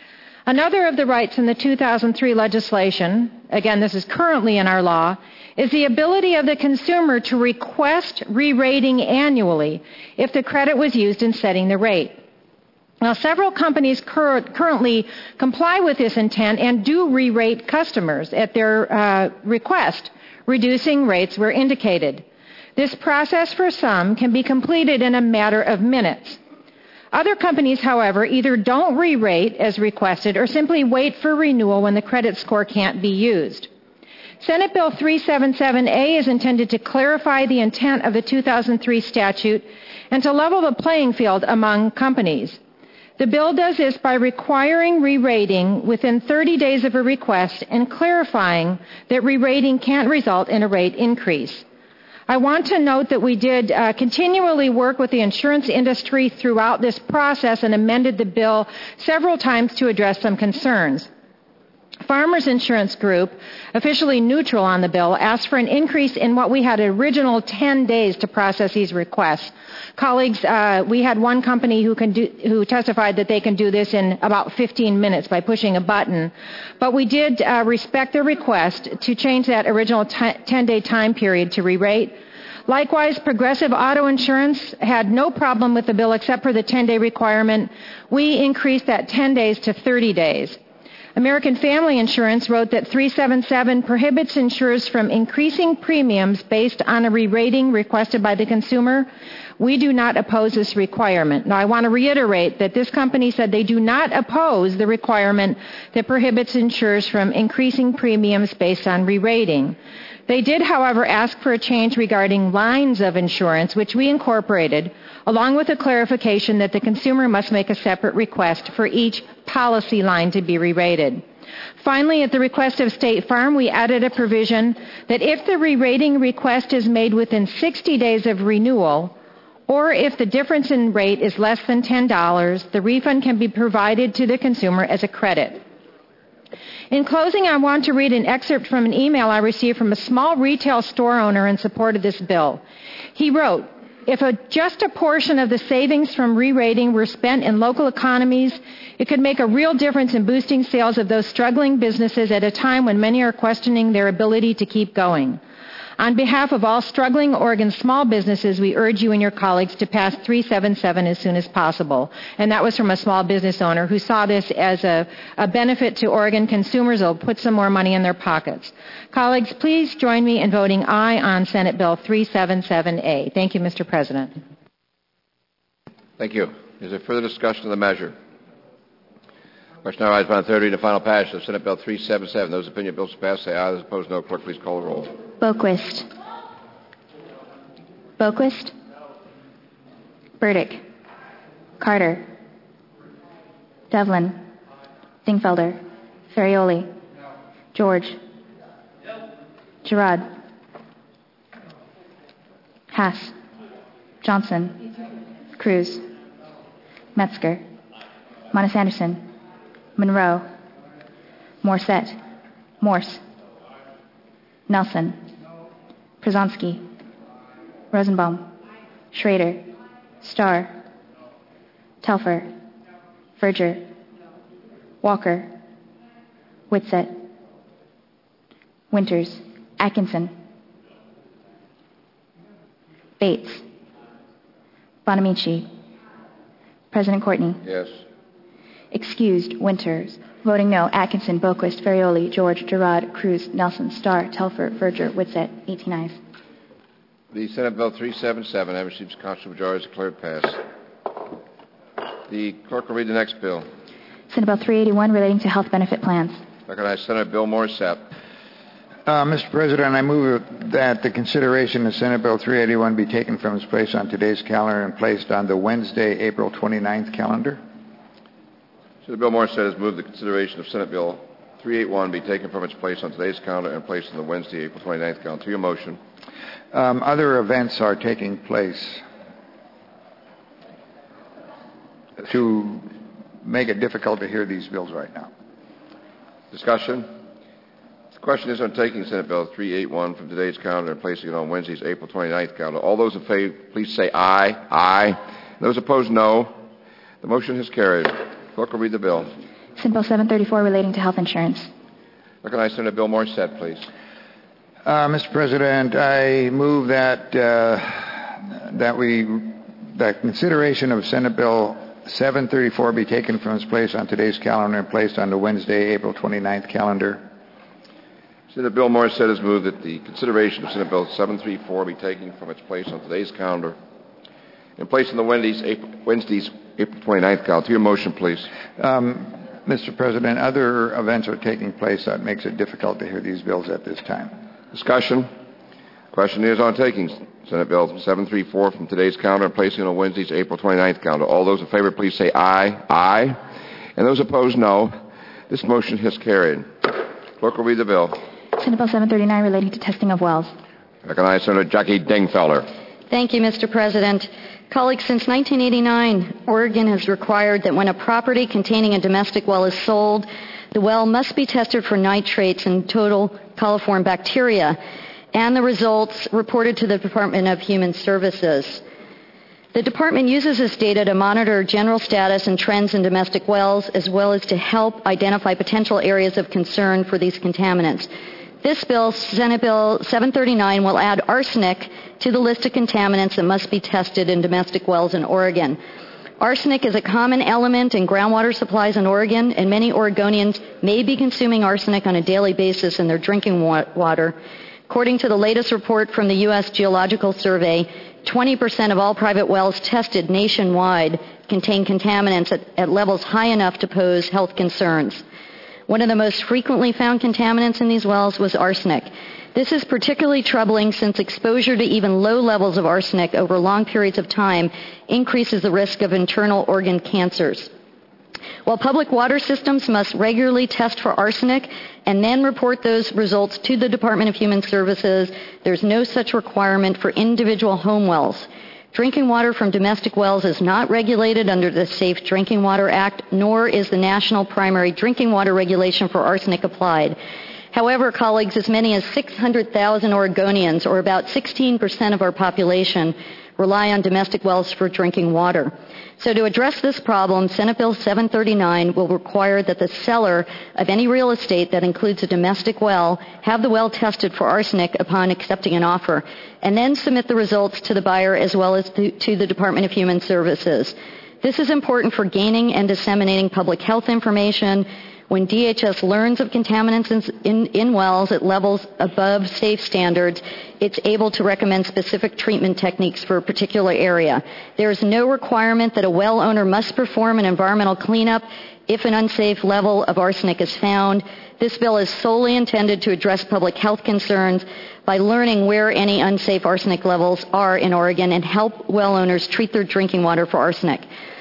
Another of the rights in the two thousand three legislation, again, this is currently in our law, is the ability of the consumer to request re-rating annually if the credit was used in setting the rate. Now, several companies cur- currently comply with this intent and do re-rate customers at their uh, request, reducing rates where indicated. This process for some can be completed in a matter of minutes. Other companies, however, either don't re-rate as requested or simply wait for renewal when the credit score can't be used. Senate Bill three seventy-seven A is intended to clarify the intent of the two thousand three statute and to level the playing field among companies. The bill does this by requiring re-rating within thirty days of a request and clarifying that re-rating can't result in a rate increase. I want to note that we did uh, continually work with the insurance industry throughout this process and amended the bill several times to address some concerns. Farmers Insurance Group, officially neutral on the bill, asked for an increase in what we had original ten days to process these requests. Colleagues, uh, we had one company who, can do, who testified that they can do this in about fifteen minutes by pushing a button. But we did uh, respect their request to change that original ten-day time period to re-rate. Likewise, Progressive Auto Insurance had no problem with the bill except for the ten-day requirement. We increased that ten days to thirty days. American Family Insurance wrote that three seventy-seven prohibits insurers from increasing premiums based on a re-rating requested by the consumer. We do not oppose this requirement. Now, I want to reiterate that this company said they do not oppose the requirement that prohibits insurers from increasing premiums based on re-rating. They did, however, ask for a change regarding lines of insurance, which we incorporated, along with a clarification that the consumer must make a separate request for each policy line to be re-rated. Finally, at the request of State Farm, we added a provision that if the re-rating request is made within sixty days of renewal, or if the difference in rate is less than ten dollars, the refund can be provided to the consumer as a credit. In closing, I want to read an excerpt from an email I received from a small retail store owner in support of this bill. He wrote, "If a, just a portion of the savings from re-rating were spent in local economies, it could make a real difference in boosting sales of those struggling businesses at a time when many are questioning their ability to keep going. On behalf of all struggling Oregon small businesses, we urge you and your colleagues to pass three seventy-seven as soon as possible." And that was from a small business owner who saw this as a, a benefit to Oregon consumers. It'll put some more money in their pockets. Colleagues, please join me in voting aye on Senate Bill three seventy-seven A. Thank you, Mister President. Thank you. Is there further discussion of the measure? Question now arises upon third reading and final passage of Senate Bill three seventy-seven. Those in opinion bills pass say aye. Those opposed, no. Clerk, please call the roll. Boquist. Boquist. Burdick. Carter. Devlin. Dingfelder. Ferrioli. George. Girard. Hass. Johnson. Cruz. Metzger. Monis Anderson. Monroe. Morset. Morse. Nelson. Przonski. Rosenbaum. Schrader. Starr. Telfer. Verger. Walker. Whitsett. Winters. Atkinson. Bates. Bonamici. President Courtney. Yes. Excused, Winters. Voting no, Atkinson, Boquist, Ferrioli, George, Girard, Cruz, Nelson, Starr, Telfer, Verger, Whitsett. eighteen ayes. The Senate Bill three seventy-seven having received constitutional majority is declared passed. The clerk will read the next bill. Senate Bill three eighty-one relating to health benefit plans. Recognize Senator Bill Morissette. Uh, Mister President, I move that the consideration of Senate Bill three eighty-one be taken from its place on today's calendar and placed on the Wednesday, April twenty-ninth calendar. Senator Bill Morissette has moved the consideration of Senate Bill three eighty-one be taken from its place on today's calendar and placed on the Wednesday, April twenty-ninth calendar. To your motion. Um, other events are taking place to make it difficult to hear these bills right now. Discussion? The question is on taking Senate Bill three eighty-one from today's calendar and placing it on Wednesday's April twenty-ninth calendar. All those in favor, please say aye. Aye. Those opposed, no. The motion has carried. Clerk will read the bill. Senate Bill seven thirty-four relating to health insurance. Recognize Senator Bill Morissette, please. Uh, Mister President, I move that uh, that we that consideration of Senate Bill seven thirty-four be taken from its place on today's calendar and placed on the Wednesday, April twenty-ninth calendar. Senator Bill Morissette has moved that the consideration of Senate Bill seven thirty-four be taken from its place on today's calendar and placed on the Wednesday's April, Wednesday's April twenty-ninth calendar. To your motion, please. Um, Mister President, other events are taking place that makes it difficult to hear these bills at this time. Discussion. Question is on taking Senate Bill seven thirty-four from today's calendar and placing it on Wednesday's April twenty-ninth calendar. All those in favor, please say aye. Aye. And those opposed, no. This motion has carried. Clerk will read the bill. Senate Bill seven thirty-nine relating to testing of wells. Recognize Senator Jackie Dingfelder. Thank you, Mister President. Colleagues, since nineteen eighty-nine, Oregon has required that when a property containing a domestic well is sold, the well must be tested for nitrates and total coliform bacteria, and the results reported to the Department of Human Services. The department uses this data to monitor general status and trends in domestic wells, as well as to help identify potential areas of concern for these contaminants. This bill, Senate Bill seven thirty-nine, will add arsenic to the list of contaminants that must be tested in domestic wells in Oregon. Arsenic is a common element in groundwater supplies in Oregon, and many Oregonians may be consuming arsenic on a daily basis in their drinking wa- water. According to the latest report from the U S Geological Survey, twenty percent of all private wells tested nationwide contain contaminants at, at levels high enough to pose health concerns. One of the most frequently found contaminants in these wells was arsenic. This is particularly troubling since exposure to even low levels of arsenic over long periods of time increases the risk of internal organ cancers. While public water systems must regularly test for arsenic and then report those results to the Department of Human Services, there's no such requirement for individual home wells. Drinking water from domestic wells is not regulated under the Safe Drinking Water Act, nor is the National Primary Drinking Water Regulation for arsenic applied. However, colleagues, as many as six hundred thousand Oregonians, or about sixteen percent of our population, rely on domestic wells for drinking water. So to address this problem, Senate Bill seven thirty-nine will require that the seller of any real estate that includes a domestic well have the well tested for arsenic upon accepting an offer, and then submit the results to the buyer as well as to, to the Department of Human Services. This is important for gaining and disseminating public health information. When D H S learns of contaminants in, in, in wells at levels above safe standards, it's able to recommend specific treatment techniques for a particular area. There is no requirement that a well owner must perform an environmental cleanup if an unsafe level of arsenic is found. This bill is solely intended to address public health concerns by learning where any unsafe arsenic levels are in Oregon and help well owners treat their drinking water for arsenic.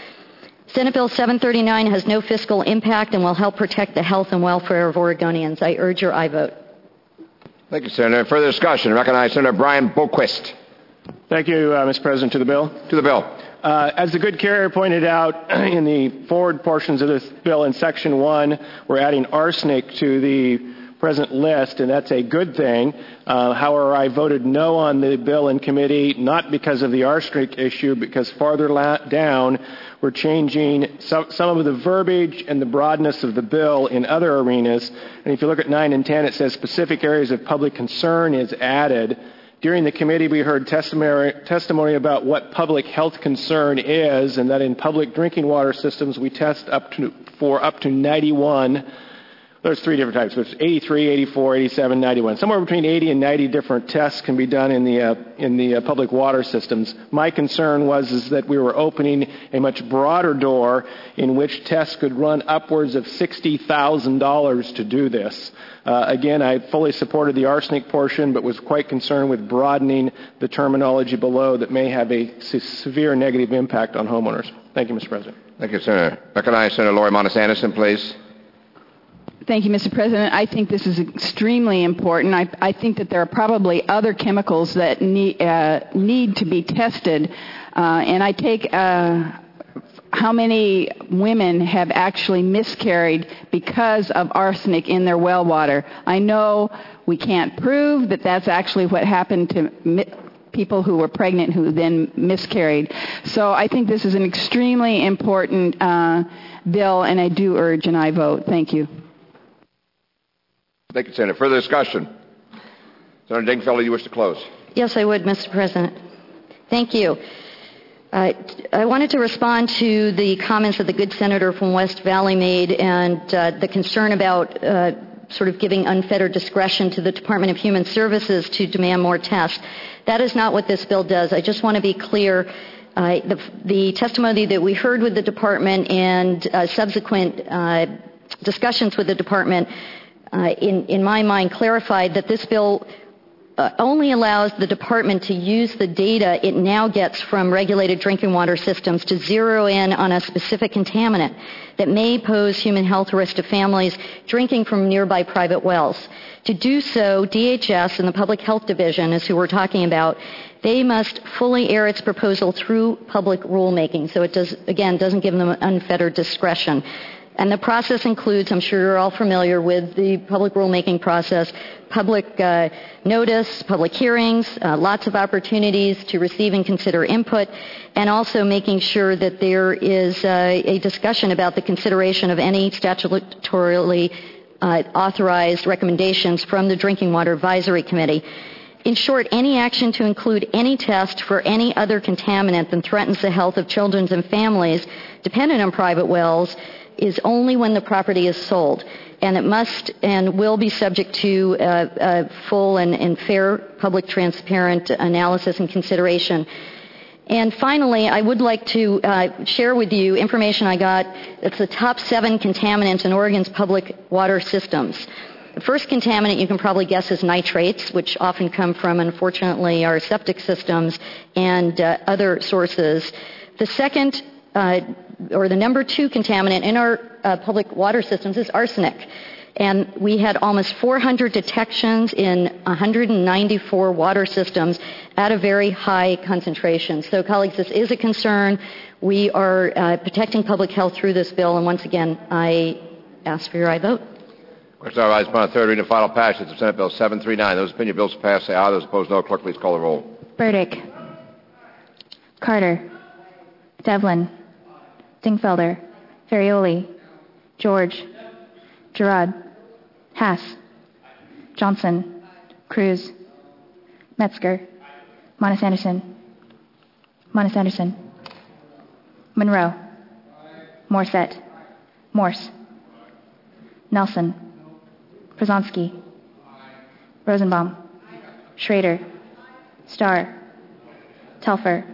Senate Bill seven thirty-nine has no fiscal impact and will help protect the health and welfare of Oregonians. I urge your aye vote. Thank you, Senator. Further discussion. I recognize Senator Brian Boquist. Thank you, uh, Mister President. To the bill. To the bill. Uh, as the good carrier pointed out in the forward portions of this bill in Section one, we're adding arsenic to the present list, and that's a good thing. Uh, however, I voted no on the bill in committee, not because of the arsenic issue, because farther la- down, we're changing some, some of the verbiage and the broadness of the bill in other arenas. And if you look at nine and ten, it says specific areas of public concern is added. During the committee, we heard testimony, testimony about what public health concern is, and that in public drinking water systems, we test up to, for up to ninety-one. There's three different types. There's eighty-three, eighty-four, eighty-seven, ninety-one. Somewhere between eighty and ninety different tests can be done in the uh, in the uh, public water systems. My concern was is that we were opening a much broader door in which tests could run upwards of sixty thousand dollars to do this. Uh, again, I fully supported the arsenic portion, but was quite concerned with broadening the terminology below that may have a se- severe negative impact on homeowners. Thank you, Mister President. Thank you, Senator. Recognize Senator Lori Montes Anderson, please. Thank you, Mister President. I think this is extremely important. I, I think that there are probably other chemicals that need, uh, need to be tested. Uh, and I take uh, how many women have actually miscarried because of arsenic in their well water. I know we can't prove that that's actually what happened to mi- people who were pregnant who then miscarried. So I think this is an extremely important uh, bill, and I do urge an aye vote. Thank you. Thank you, Senator. Further discussion? Senator Dingfelder, you wish to close? Yes, I would, Mister President. Thank you. Uh, I wanted to respond to the comments that the good senator from West Valley made and uh, the concern about uh, sort of giving unfettered discretion to the Department of Human Services to demand more tests. That is not what this bill does. I just want to be clear. Uh, the, the testimony that we heard with the department and uh, subsequent uh, discussions with the department, uh, in, in my mind, clarified that this bill Uh, only allows the department to use the data it now gets from regulated drinking water systems to zero in on a specific contaminant that may pose human health risk to families drinking from nearby private wells. To do so, D H S and the Public Health Division, is who we're talking about, they must fully air its proposal through public rulemaking. So it does, again, doesn't give them unfettered discretion. And the process includes, I'm sure you're all familiar with the public rulemaking process, public uh, notice, public hearings, uh, lots of opportunities to receive and consider input, and also making sure that there is uh, a discussion about the consideration of any statutorily uh, authorized recommendations from the Drinking Water Advisory Committee. In short, any action to include any test for any other contaminant than threatens the health of children and families dependent on private wells is only when the property is sold, and it must and will be subject to uh, a full and, and fair, public, transparent analysis and consideration. And finally, I would like to uh, share with you information I got. It's the top seven contaminants in Oregon's public water systems. The first contaminant you can probably guess is nitrates, which often come from, unfortunately, our septic systems and uh, other sources. The second uh, or the number two contaminant in our uh, public water systems is arsenic. And we had almost four hundred detections in one hundred ninety-four water systems at a very high concentration. So, colleagues, this is a concern. We are uh, protecting public health through this bill, and once again, I ask for your aye vote. Question now rises upon a third reading and final passage of Senate Bill seven thirty-nine. Those opinion bills pass, say aye. Those opposed, no. Clerk, please call the roll. Burdick. Carter. Devlin. Dingfelder. Ferrioli. George. Girard. Hass. Johnson. Cruz. Metzger. Monis Anderson. Monis Anderson. Monroe. Morset. Morse. Nelson. Przonski. Rosenbaum. Schrader. Starr. Telfer.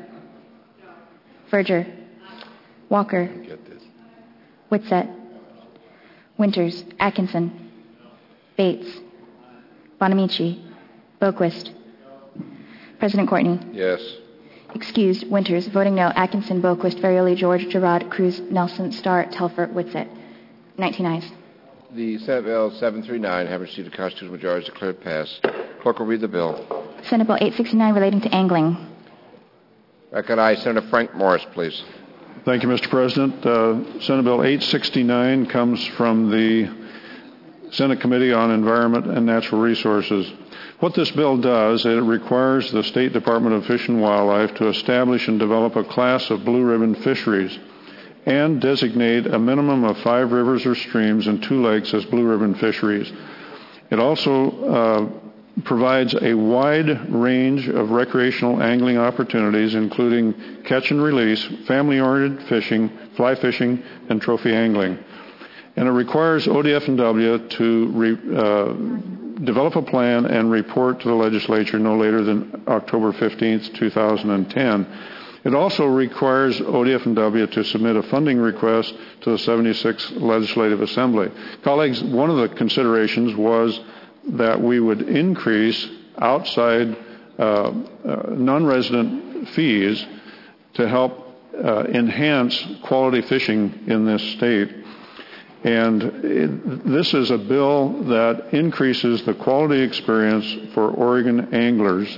Verger. Walker. Whitsett. Winters. Atkinson. Bates. Bonamici. Boquist. President Courtney. Yes. Excused. Winters. Voting no. Atkinson, Boquist, Ferrioli, George, Girard, Cruz, Nelson, Starr, Telfer, Whitsett. nineteen ayes. The Senate Bill seven thirty-nine, having received a constitutional majority, is declared passed. Clerk will read the bill. Senate Bill eight sixty-nine relating to angling. Recognize Senator Frank Morris, please. Thank you, Mister President. Uh, Senate Bill eight sixty-nine comes from the Senate Committee on Environment and Natural Resources. What this bill does, it requires the State Department of Fish and Wildlife to establish and develop a class of blue ribbon fisheries and designate a minimum of five rivers or streams and two lakes as blue ribbon fisheries. It also uh, provides a wide range of recreational angling opportunities, including catch and release, family-oriented fishing, fly fishing, and trophy angling. And it requires O D F and W to re, uh, develop a plan and report to the legislature no later than October fifteenth, two thousand ten. It also requires O D F and W to submit a funding request to the seventy-sixth Legislative Assembly. Colleagues, one of the considerations was that we would increase outside uh, uh, non-resident fees to help uh, enhance quality fishing in this state. And it, this is a bill that increases the quality experience for Oregon anglers,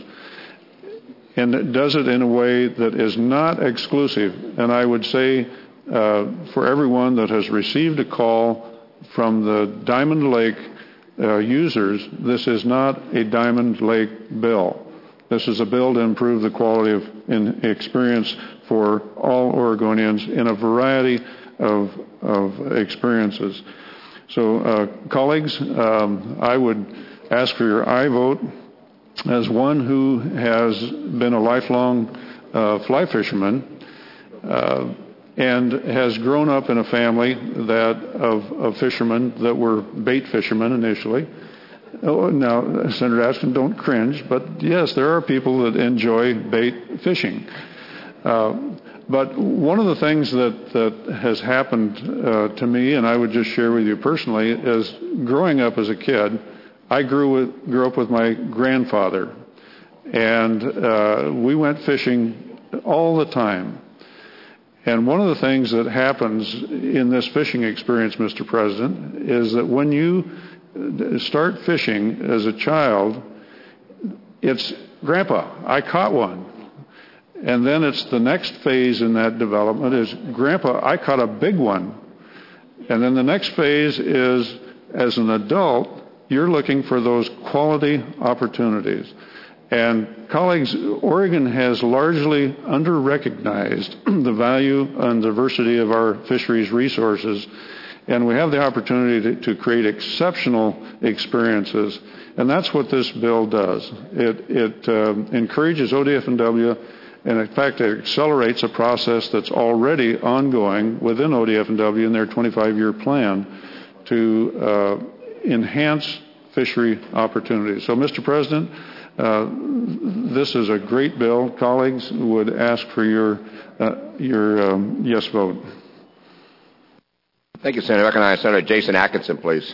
and it does it in a way that is not exclusive. And I would say uh, for everyone that has received a call from the Diamond Lake uh, users, this is not a Diamond Lake bill. This is a bill to improve the quality of in experience for all Oregonians in a variety of, of experiences. So, uh, colleagues, um, I would ask for your aye vote. As one who has been a lifelong uh, fly fisherman uh, and has grown up in a family that of, of fishermen that were bait fishermen initially. Oh, now, Senator Askin, don't cringe, but yes, there are people that enjoy bait fishing. Uh, but one of the things that, that has happened uh, to me, and I would just share with you personally, is growing up as a kid, I grew, with, grew up with my grandfather, and uh, we went fishing all the time. And one of the things that happens in this fishing experience, Mister President, is that when you start fishing as a child, it's, Grandpa, I caught one. And then it's the next phase in that development is, Grandpa, I caught a big one. And then the next phase is, as an adult, you're looking for those quality opportunities. And colleagues, Oregon has largely under-recognized the value and diversity of our fisheries resources, and we have the opportunity to, to create exceptional experiences. And that's what this bill does. It, it um, encourages O D F and W, and in fact, it accelerates a process that's already ongoing within O D F and W in their twenty-five year plan to uh, enhance fishery opportunities. So, Mister President, uh, this is a great bill. Colleagues would ask for your, uh, your um, yes vote. Thank you, Senator. I recognize Senator Jason Atkinson, please.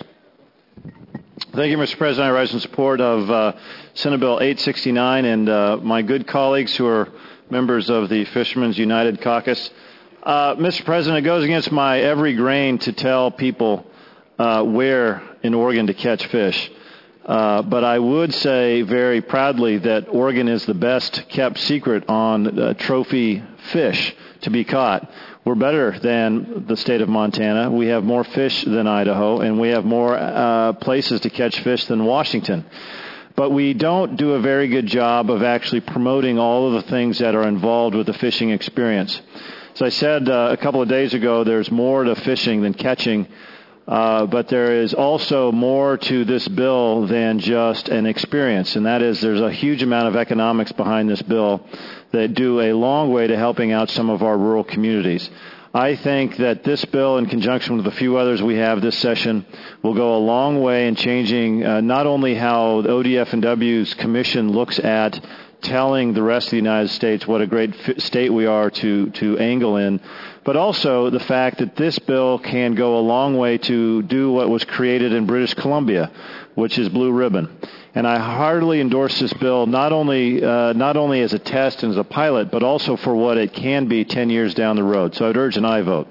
Thank you, Mister President. I rise in support of uh, Senate Bill eight sixty-nine and uh, my good colleagues who are members of the Fishermen's United Caucus. Uh, Mister President, it goes against my every grain to tell people uh, where in Oregon to catch fish. Uh, but I would say very proudly that Oregon is the best kept secret on uh, trophy fish to be caught. We're better than the state of Montana. We have more fish than Idaho, and we have more uh, places to catch fish than Washington. But we don't do a very good job of actually promoting all of the things that are involved with the fishing experience. As I said uh, a couple of days ago, there's more to fishing than catching. Uh, but there is also more to this bill than just an experience, and that is there's a huge amount of economics behind this bill that do a long way to helping out some of our rural communities. I think that this bill, in conjunction with a few others we have this session, will go a long way in changing uh, not only how the O D F and W's commission looks at telling the rest of the United States what a great f- state we are to, to angle in, but also the fact that this bill can go a long way to do what was created in British Columbia, which is Blue Ribbon. And I heartily endorse this bill not only uh, not only as a test and as a pilot, but also for what it can be ten years down the road. So I'd urge an aye vote.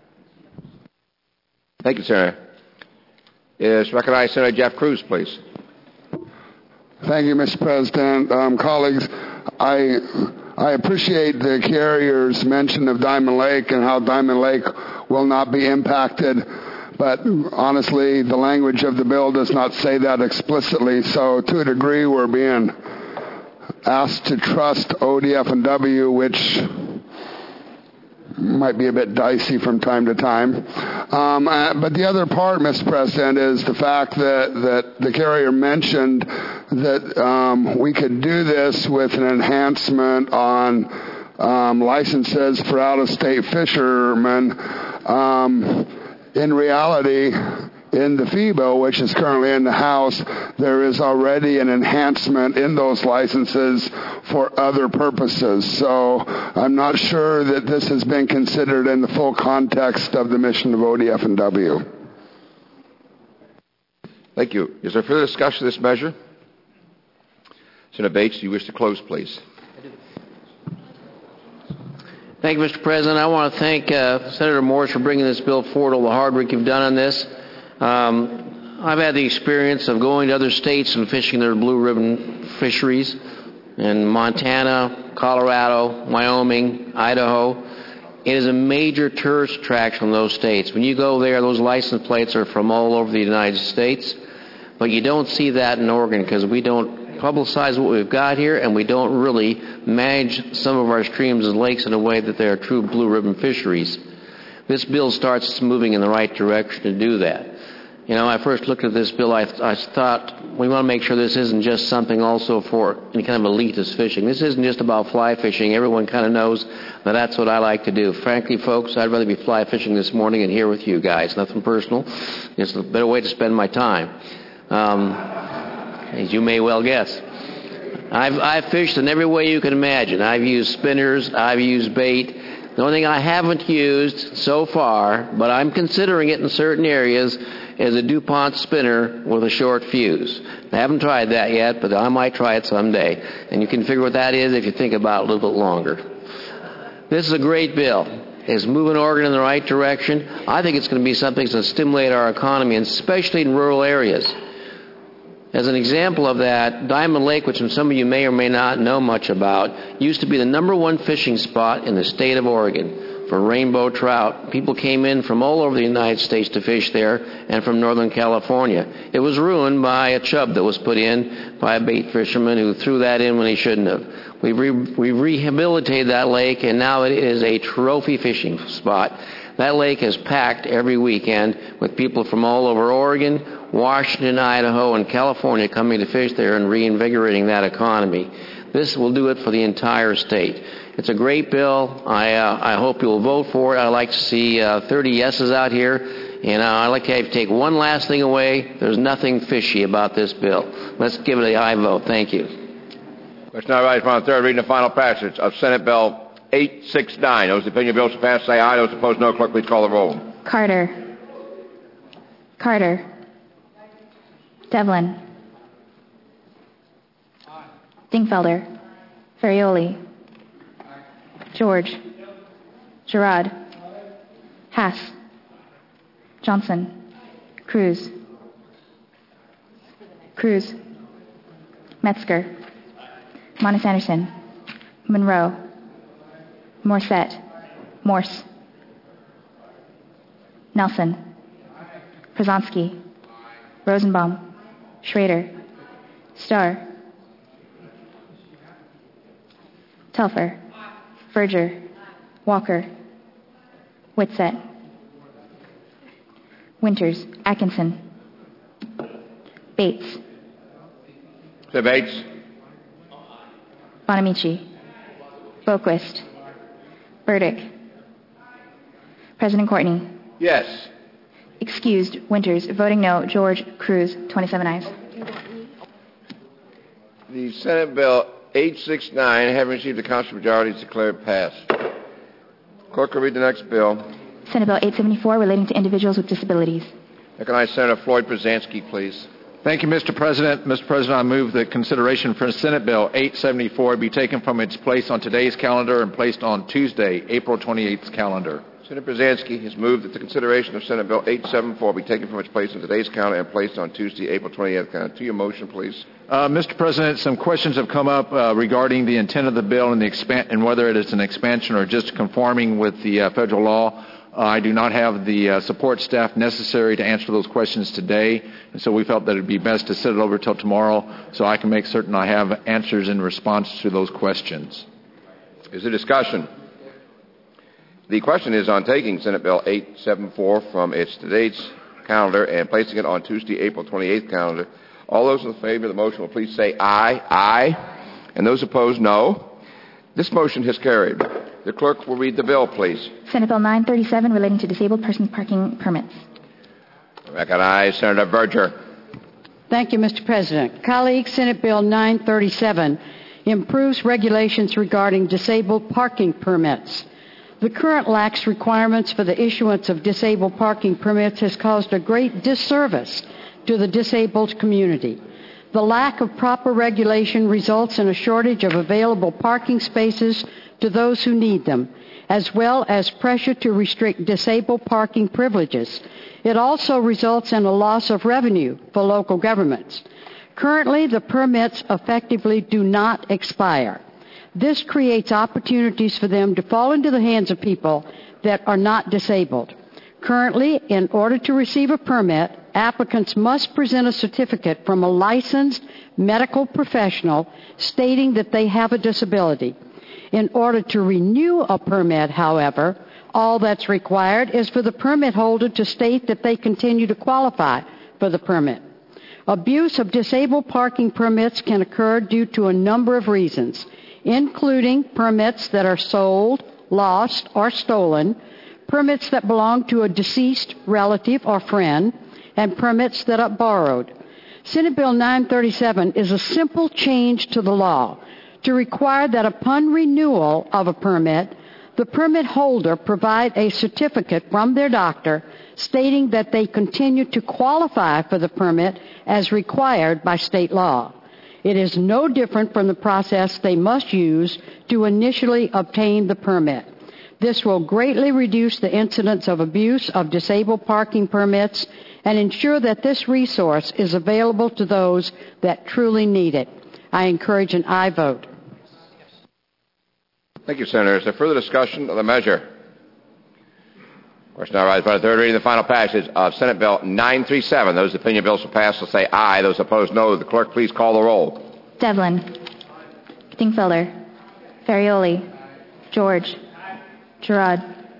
Thank you, Senator. Is recognized Senator Jeff Cruz, please. Thank you, Mister President. Um, colleagues, I I appreciate the carrier's mention of Diamond Lake and how Diamond Lake will not be impacted. But honestly, the language of the bill does not say that explicitly. So to a degree, we're being asked to trust O D F and W, which might be a bit dicey from time to time. Um, uh, but the other part, Mister President, is the fact that, that the carrier mentioned that um, we could do this with an enhancement on um, licenses for out-of-state fishermen. Um, in reality, in the fee bill, which is currently in the House, there is already an enhancement in those licenses for other purposes. So I'm not sure that this has been considered in the full context of the mission of O D F and W. Thank you. Is there further discussion of this measure? Senator Bates, do you wish to close, please? Thank you, Mister President. I want to thank uh, Senator Morris for bringing this bill forward, all the hard work you've done on this. Um, I've had the experience of going to other states and fishing their blue ribbon fisheries in Montana, Colorado, Wyoming, Idaho. It is a major tourist attraction in those states. When you go there, those license plates are from all over the United States, but you don't see that in Oregon because we don't publicize what we've got here, and we don't really manage some of our streams and lakes in a way that they are true blue ribbon fisheries. This bill starts moving in the right direction to do that. You know, I first looked at this bill, I, I thought, we want to make sure this isn't just something also for any kind of elitist fishing. This isn't just about fly fishing. Everyone kind of knows that that's what I like to do. Frankly, folks, I'd rather be fly fishing this morning and here with you guys. Nothing personal. It's a better way to spend my time, um, as you may well guess. I've, I've fished in every way you can imagine. I've used spinners. I've used bait. The only thing I haven't used so far, but I'm considering it in certain areas, is a DuPont spinner with a short fuse. I haven't tried that yet, but I might try it someday. And you can figure what that is if you think about it a little bit longer. This is a great bill. It's moving Oregon in the right direction. I think it's going to be something that's going to stimulate our economy, and especially in rural areas. As an example of that, Diamond Lake, which some of you may or may not know much about, used to be the number one fishing spot in the state of Oregon for rainbow trout. People came in from all over the United States to fish there, and from Northern California. It was ruined by a chub that was put in by a bait fisherman who threw that in when he shouldn't have. We've, re- we've rehabilitated that lake, and now it is a trophy fishing spot. That lake is packed every weekend with people from all over Oregon, Washington, Idaho, and California coming to fish there and reinvigorating that economy. This will do it for the entire state. It's a great bill. I, uh, I hope you'll vote for it. I'd like to see uh, thirty yeses out here. And uh, I'd like to have you take one last thing away. There's nothing fishy about this bill. Let's give it a aye vote. Thank you. Question now rise upon the third reading the final passage of Senate Bill eight sixty-nine. Those in opinion of the bill shall pass say aye. Those opposed no. Clerk, please call the roll. Carter. Carter. Devlin. Dingfelder. Ferrioli. George. Gerard. Hass. Johnson. Cruz. Cruz. Metzger. Monis Anderson. Monroe. Morset. Morse. Nelson. Przanski. Rosenbaum. Schrader. Starr. Telfer. Verger. Walker. Whitsett. Winters. Atkinson. Bates. Sir Bates. Bonamici. Boquist. Burdick. President Courtney. Yes. Excused. Winters. Voting no. George. Cruz. twenty-seven ayes. The Senate Bill eight sixty-nine, having received the Council majority, is declared passed. Clerk will read the next bill. Senate Bill eight seventy-four, relating to individuals with disabilities. Recognize Senator Floyd Przanski, please. Thank you, Mister President. Mister President, I move that consideration for Senate Bill eight seventy-four be taken from its place on today's calendar and placed on Tuesday, April twenty-eighth calendar. Senator Przanski has moved that the consideration of Senate Bill eight seventy-four be taken from its place on today's calendar and placed on Tuesday, April twenty-eighth calendar. To your motion, please. Uh, Mister President, some questions have come up uh, regarding the intent of the bill and, the expan- and whether it is an expansion or just conforming with the uh, federal law. Uh, I do not have the uh, support staff necessary to answer those questions today, and so we felt that it would be best to sit it over till tomorrow so I can make certain I have answers in response to those questions. Is there discussion? The question is on taking Senate Bill eight seventy-four from its today's calendar and placing it on Tuesday, April twenty-eighth calendar. All those in favor of the motion will please say aye. Aye. And those opposed, no. This motion has carried. The clerk will read the bill, please. Senate Bill nine thirty-seven, relating to disabled persons parking permits. Recognize Senator Verger. Thank you, Mister President. Colleagues, Senate Bill nine thirty-seven improves regulations regarding disabled parking permits. The current lax requirements for the issuance of disabled parking permits has caused a great disservice to the disabled community. The lack of proper regulation results in a shortage of available parking spaces to those who need them, as well as pressure to restrict disabled parking privileges. It also results in a loss of revenue for local governments. Currently, the permits effectively do not expire. This creates opportunities for them to fall into the hands of people that are not disabled. Currently, in order to receive a permit, applicants must present a certificate from a licensed medical professional stating that they have a disability. In order to renew a permit, however, all that's required is for the permit holder to state that they continue to qualify for the permit. Abuse of disabled parking permits can occur due to a number of reasons, including permits that are sold, lost, or stolen, permits that belong to a deceased relative or friend, and permits that are borrowed. Senate Bill nine thirty-seven is a simple change to the law to require that upon renewal of a permit, the permit holder provide a certificate from their doctor stating that they continue to qualify for the permit as required by state law. It is no different from the process they must use to initially obtain the permit. This will greatly reduce the incidence of abuse of disabled parking permits and ensure that this resource is available to those that truly need it. I encourage an aye vote. Thank you, Senator. Is there further discussion of the measure? Question now arises by the third reading of the final passage of Senate Bill nine thirty-seven. Those opinion bills will pass will say aye. Those opposed, no. The clerk, please call the roll. Devlin. Dingfelder. Ferrioli. George. Gerard.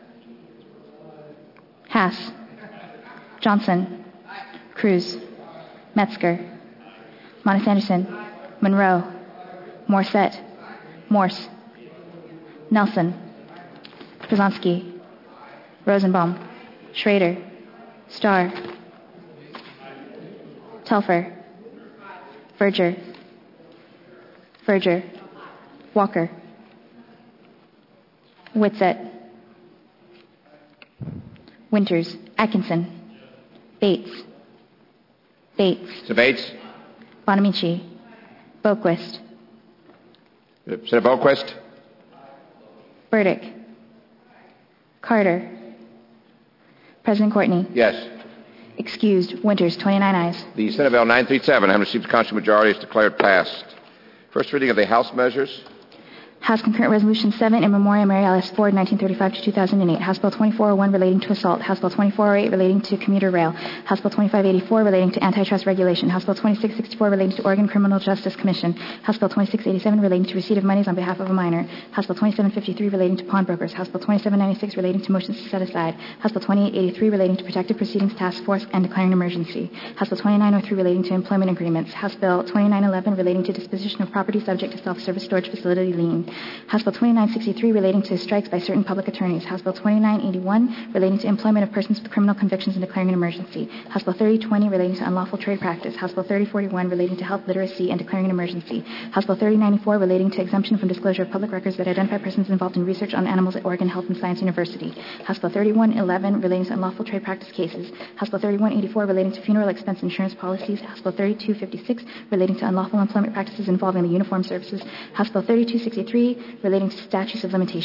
Haas. Johnson. Cruz. Metzger. Monis Anderson. Monroe. Morissette. Morse. Nelson. Brzezinski. Rosenbaum. Schrader. Starr. Telfer. Verger. Verger. Walker. Whitsett. Winters. Atkinson. Bates. Bates. Senator Bates. Bonamici. Boquist. Senator Boquist. Burdick. Carter. President Courtney. Yes. Excused. Winters. twenty-nine ayes. The Senate Bill nine thirty-seven, having received a constitutional majority, is declared passed. First reading of the House measures. House Concurrent Resolution seven in Memoriam Mary Alice Ford, nineteen thirty-five to two thousand eight. House Bill twenty-four oh one relating to assault. House Bill twenty-four oh eight relating to commuter rail. House Bill twenty-five eighty-four relating to antitrust regulation. House Bill twenty-six sixty-four relating to Oregon Criminal Justice Commission. House Bill twenty-six eighty-seven relating to receipt of monies on behalf of a minor. House Bill twenty-seven fifty-three relating to pawnbrokers. House Bill twenty-seven ninety-six relating to motions to set aside. House Bill twenty-eight eighty-three relating to protective proceedings task force and declaring an emergency. House Bill twenty-nine oh three relating to employment agreements. House Bill twenty-nine eleven relating to disposition of property subject to self-service storage facility lien. House Bill twenty-nine sixty-three relating to strikes by certain public attorneys. House Bill twenty-nine eighty-one relating to employment of persons with criminal convictions and declaring an emergency. House Bill thirty twenty relating to unlawful trade practice. House Bill thirty forty-one relating to health literacy and declaring an emergency. House Bill thirty ninety-four relating to exemption from disclosure of public records that identify persons involved in research on animals at Oregon Health and Science University. House Bill thirty-one eleven relating to unlawful trade practice cases. House Bill thirty-one eighty-four relating to funeral expense insurance policies. House Bill thirty-two fifty-six relating to unlawful employment practices involving the uniformed services. House Bill thirty-two sixty-three relating to statutes of limitations.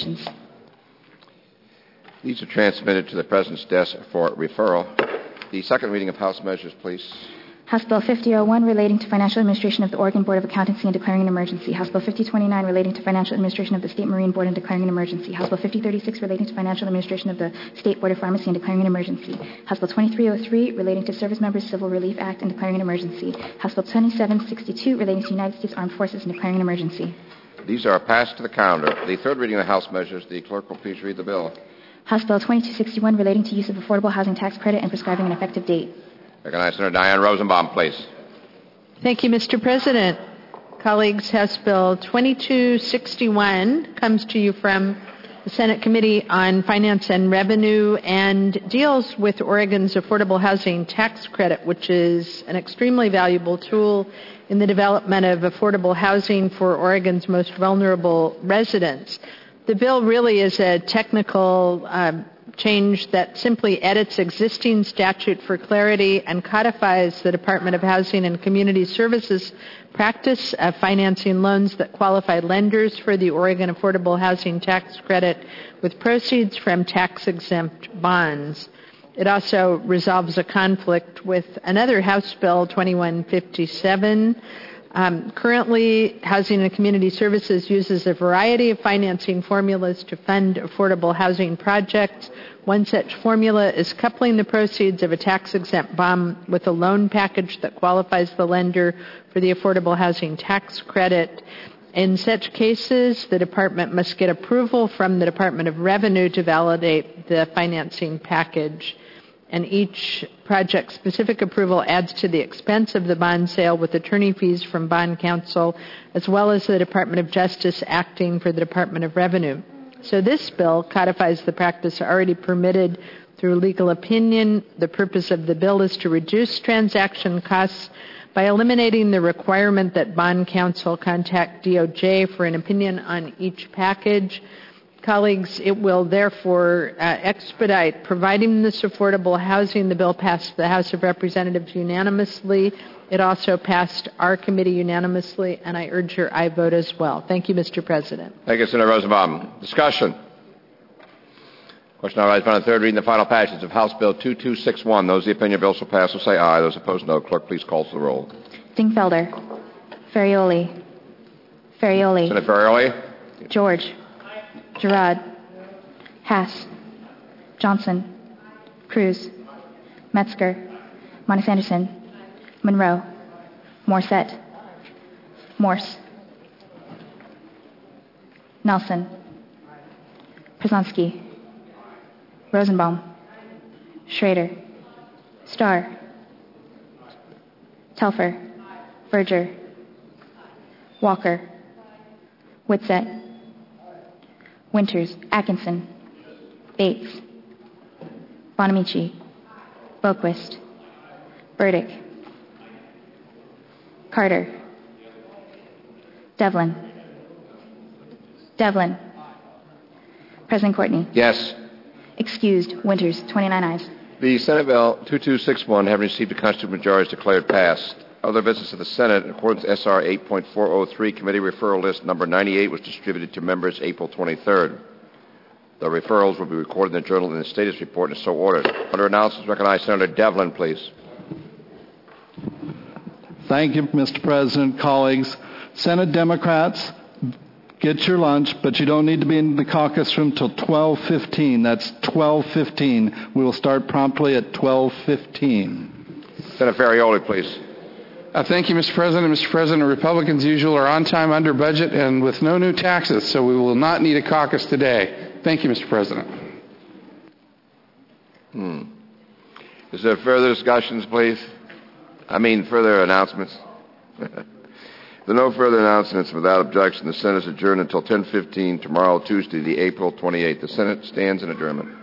These are transmitted to the President's desk for referral. The second reading of House measures, please. House Bill fifty oh one relating to financial administration of the Oregon Board of Accountancy and declaring an emergency. House Bill fifty twenty-nine relating to financial administration of the State Marine Board and declaring an emergency. House Bill fifty thirty-six relating to financial administration of the State Board of Pharmacy and declaring an emergency. House Bill twenty-three oh three relating to Service Members Civil Relief Act and declaring an emergency. House Bill twenty-seven sixty-two relating to United States Armed Forces and declaring an emergency. These are passed to the calendar. The third reading of the House measures. The clerk will please read the bill. House Bill twenty-two sixty-one relating to use of affordable housing tax credit and prescribing an effective date. Recognize Senator Diane Rosenbaum, please. Thank you, Mister President. Colleagues, House Bill twenty-two sixty-one comes to you from the Senate Committee on Finance and Revenue and deals with Oregon's affordable housing tax credit, which is an extremely valuable tool in the development of affordable housing for Oregon's most vulnerable residents. The bill really is a technical uh, change that simply edits existing statute for clarity and codifies the Department of Housing and Community Services practice of financing loans that qualify lenders for the Oregon Affordable Housing Tax Credit with proceeds from tax-exempt bonds. It also resolves a conflict with another House Bill, twenty-one fifty-seven, Um, currently, Housing and Community Services uses a variety of financing formulas to fund affordable housing projects. One such formula is coupling the proceeds of a tax-exempt bond with a loan package that qualifies the lender for the affordable housing tax credit. In such cases, the department must get approval from the Department of Revenue to validate the financing package. And each project-specific approval adds to the expense of the bond sale with attorney fees from bond counsel, as well as the Department of Justice acting for the Department of Revenue. So this bill codifies the practice already permitted through legal opinion. The purpose of the bill is to reduce transaction costs by eliminating the requirement that bond counsel contact D O J for an opinion on each package. Colleagues, it will therefore uh, expedite providing this affordable housing. The bill passed the House of Representatives unanimously. It also passed our committee unanimously, and I urge your aye vote as well. Thank you, Mister President. Thank you, Senator Rosenbaum. Discussion. Question now rises on the third reading, the final passage of House Bill two two six one. Those in the opinion bill shall pass will say aye. Those opposed, no. Clerk, please call to the roll. Dingfelder. Ferrioli. Ferrioli. Senator Ferrioli. George. Girard. Hass. Johnson. Cruz. Metzger. Montes Anderson. Monroe. Morset. Morse. Nelson. Przanski. Rosenbaum. Schrader. Starr. Telfer. Berger. Walker. Whitsett. Winters. Atkinson. Bates. Bonamici. Boquist. Burdick. Carter. Devlin. Devlin. President Courtney. Yes. Excused. Winters. twenty-nine ayes. The Senate Bill two two six one, having received a constitutional majority, is declared passed. Other business of the Senate, in accordance with S R eight point four oh three, committee referral list number ninety-eight was distributed to members April twenty-third. The referrals will be recorded in the Journal in the status report and is so ordered. Under announcements, recognize Senator Devlin, please. Thank you, Mister President, colleagues. Senate Democrats, get your lunch, but you don't need to be in the caucus room till twelve fifteen. That's twelve fifteen. We will start promptly at twelve fifteen. Senator Ferrioli, please. Uh, thank you, Mister President. Mister President, Republicans, usual, are on time, under budget, and with no new taxes, so we will not need a caucus today. Thank you, Mister President. Hmm. Is there further discussions, please? I mean, further announcements? If there are no further announcements, without objection, the Senate is adjourned until ten fifteen tomorrow, Tuesday, the April twenty-eighth. The Senate stands in adjournment.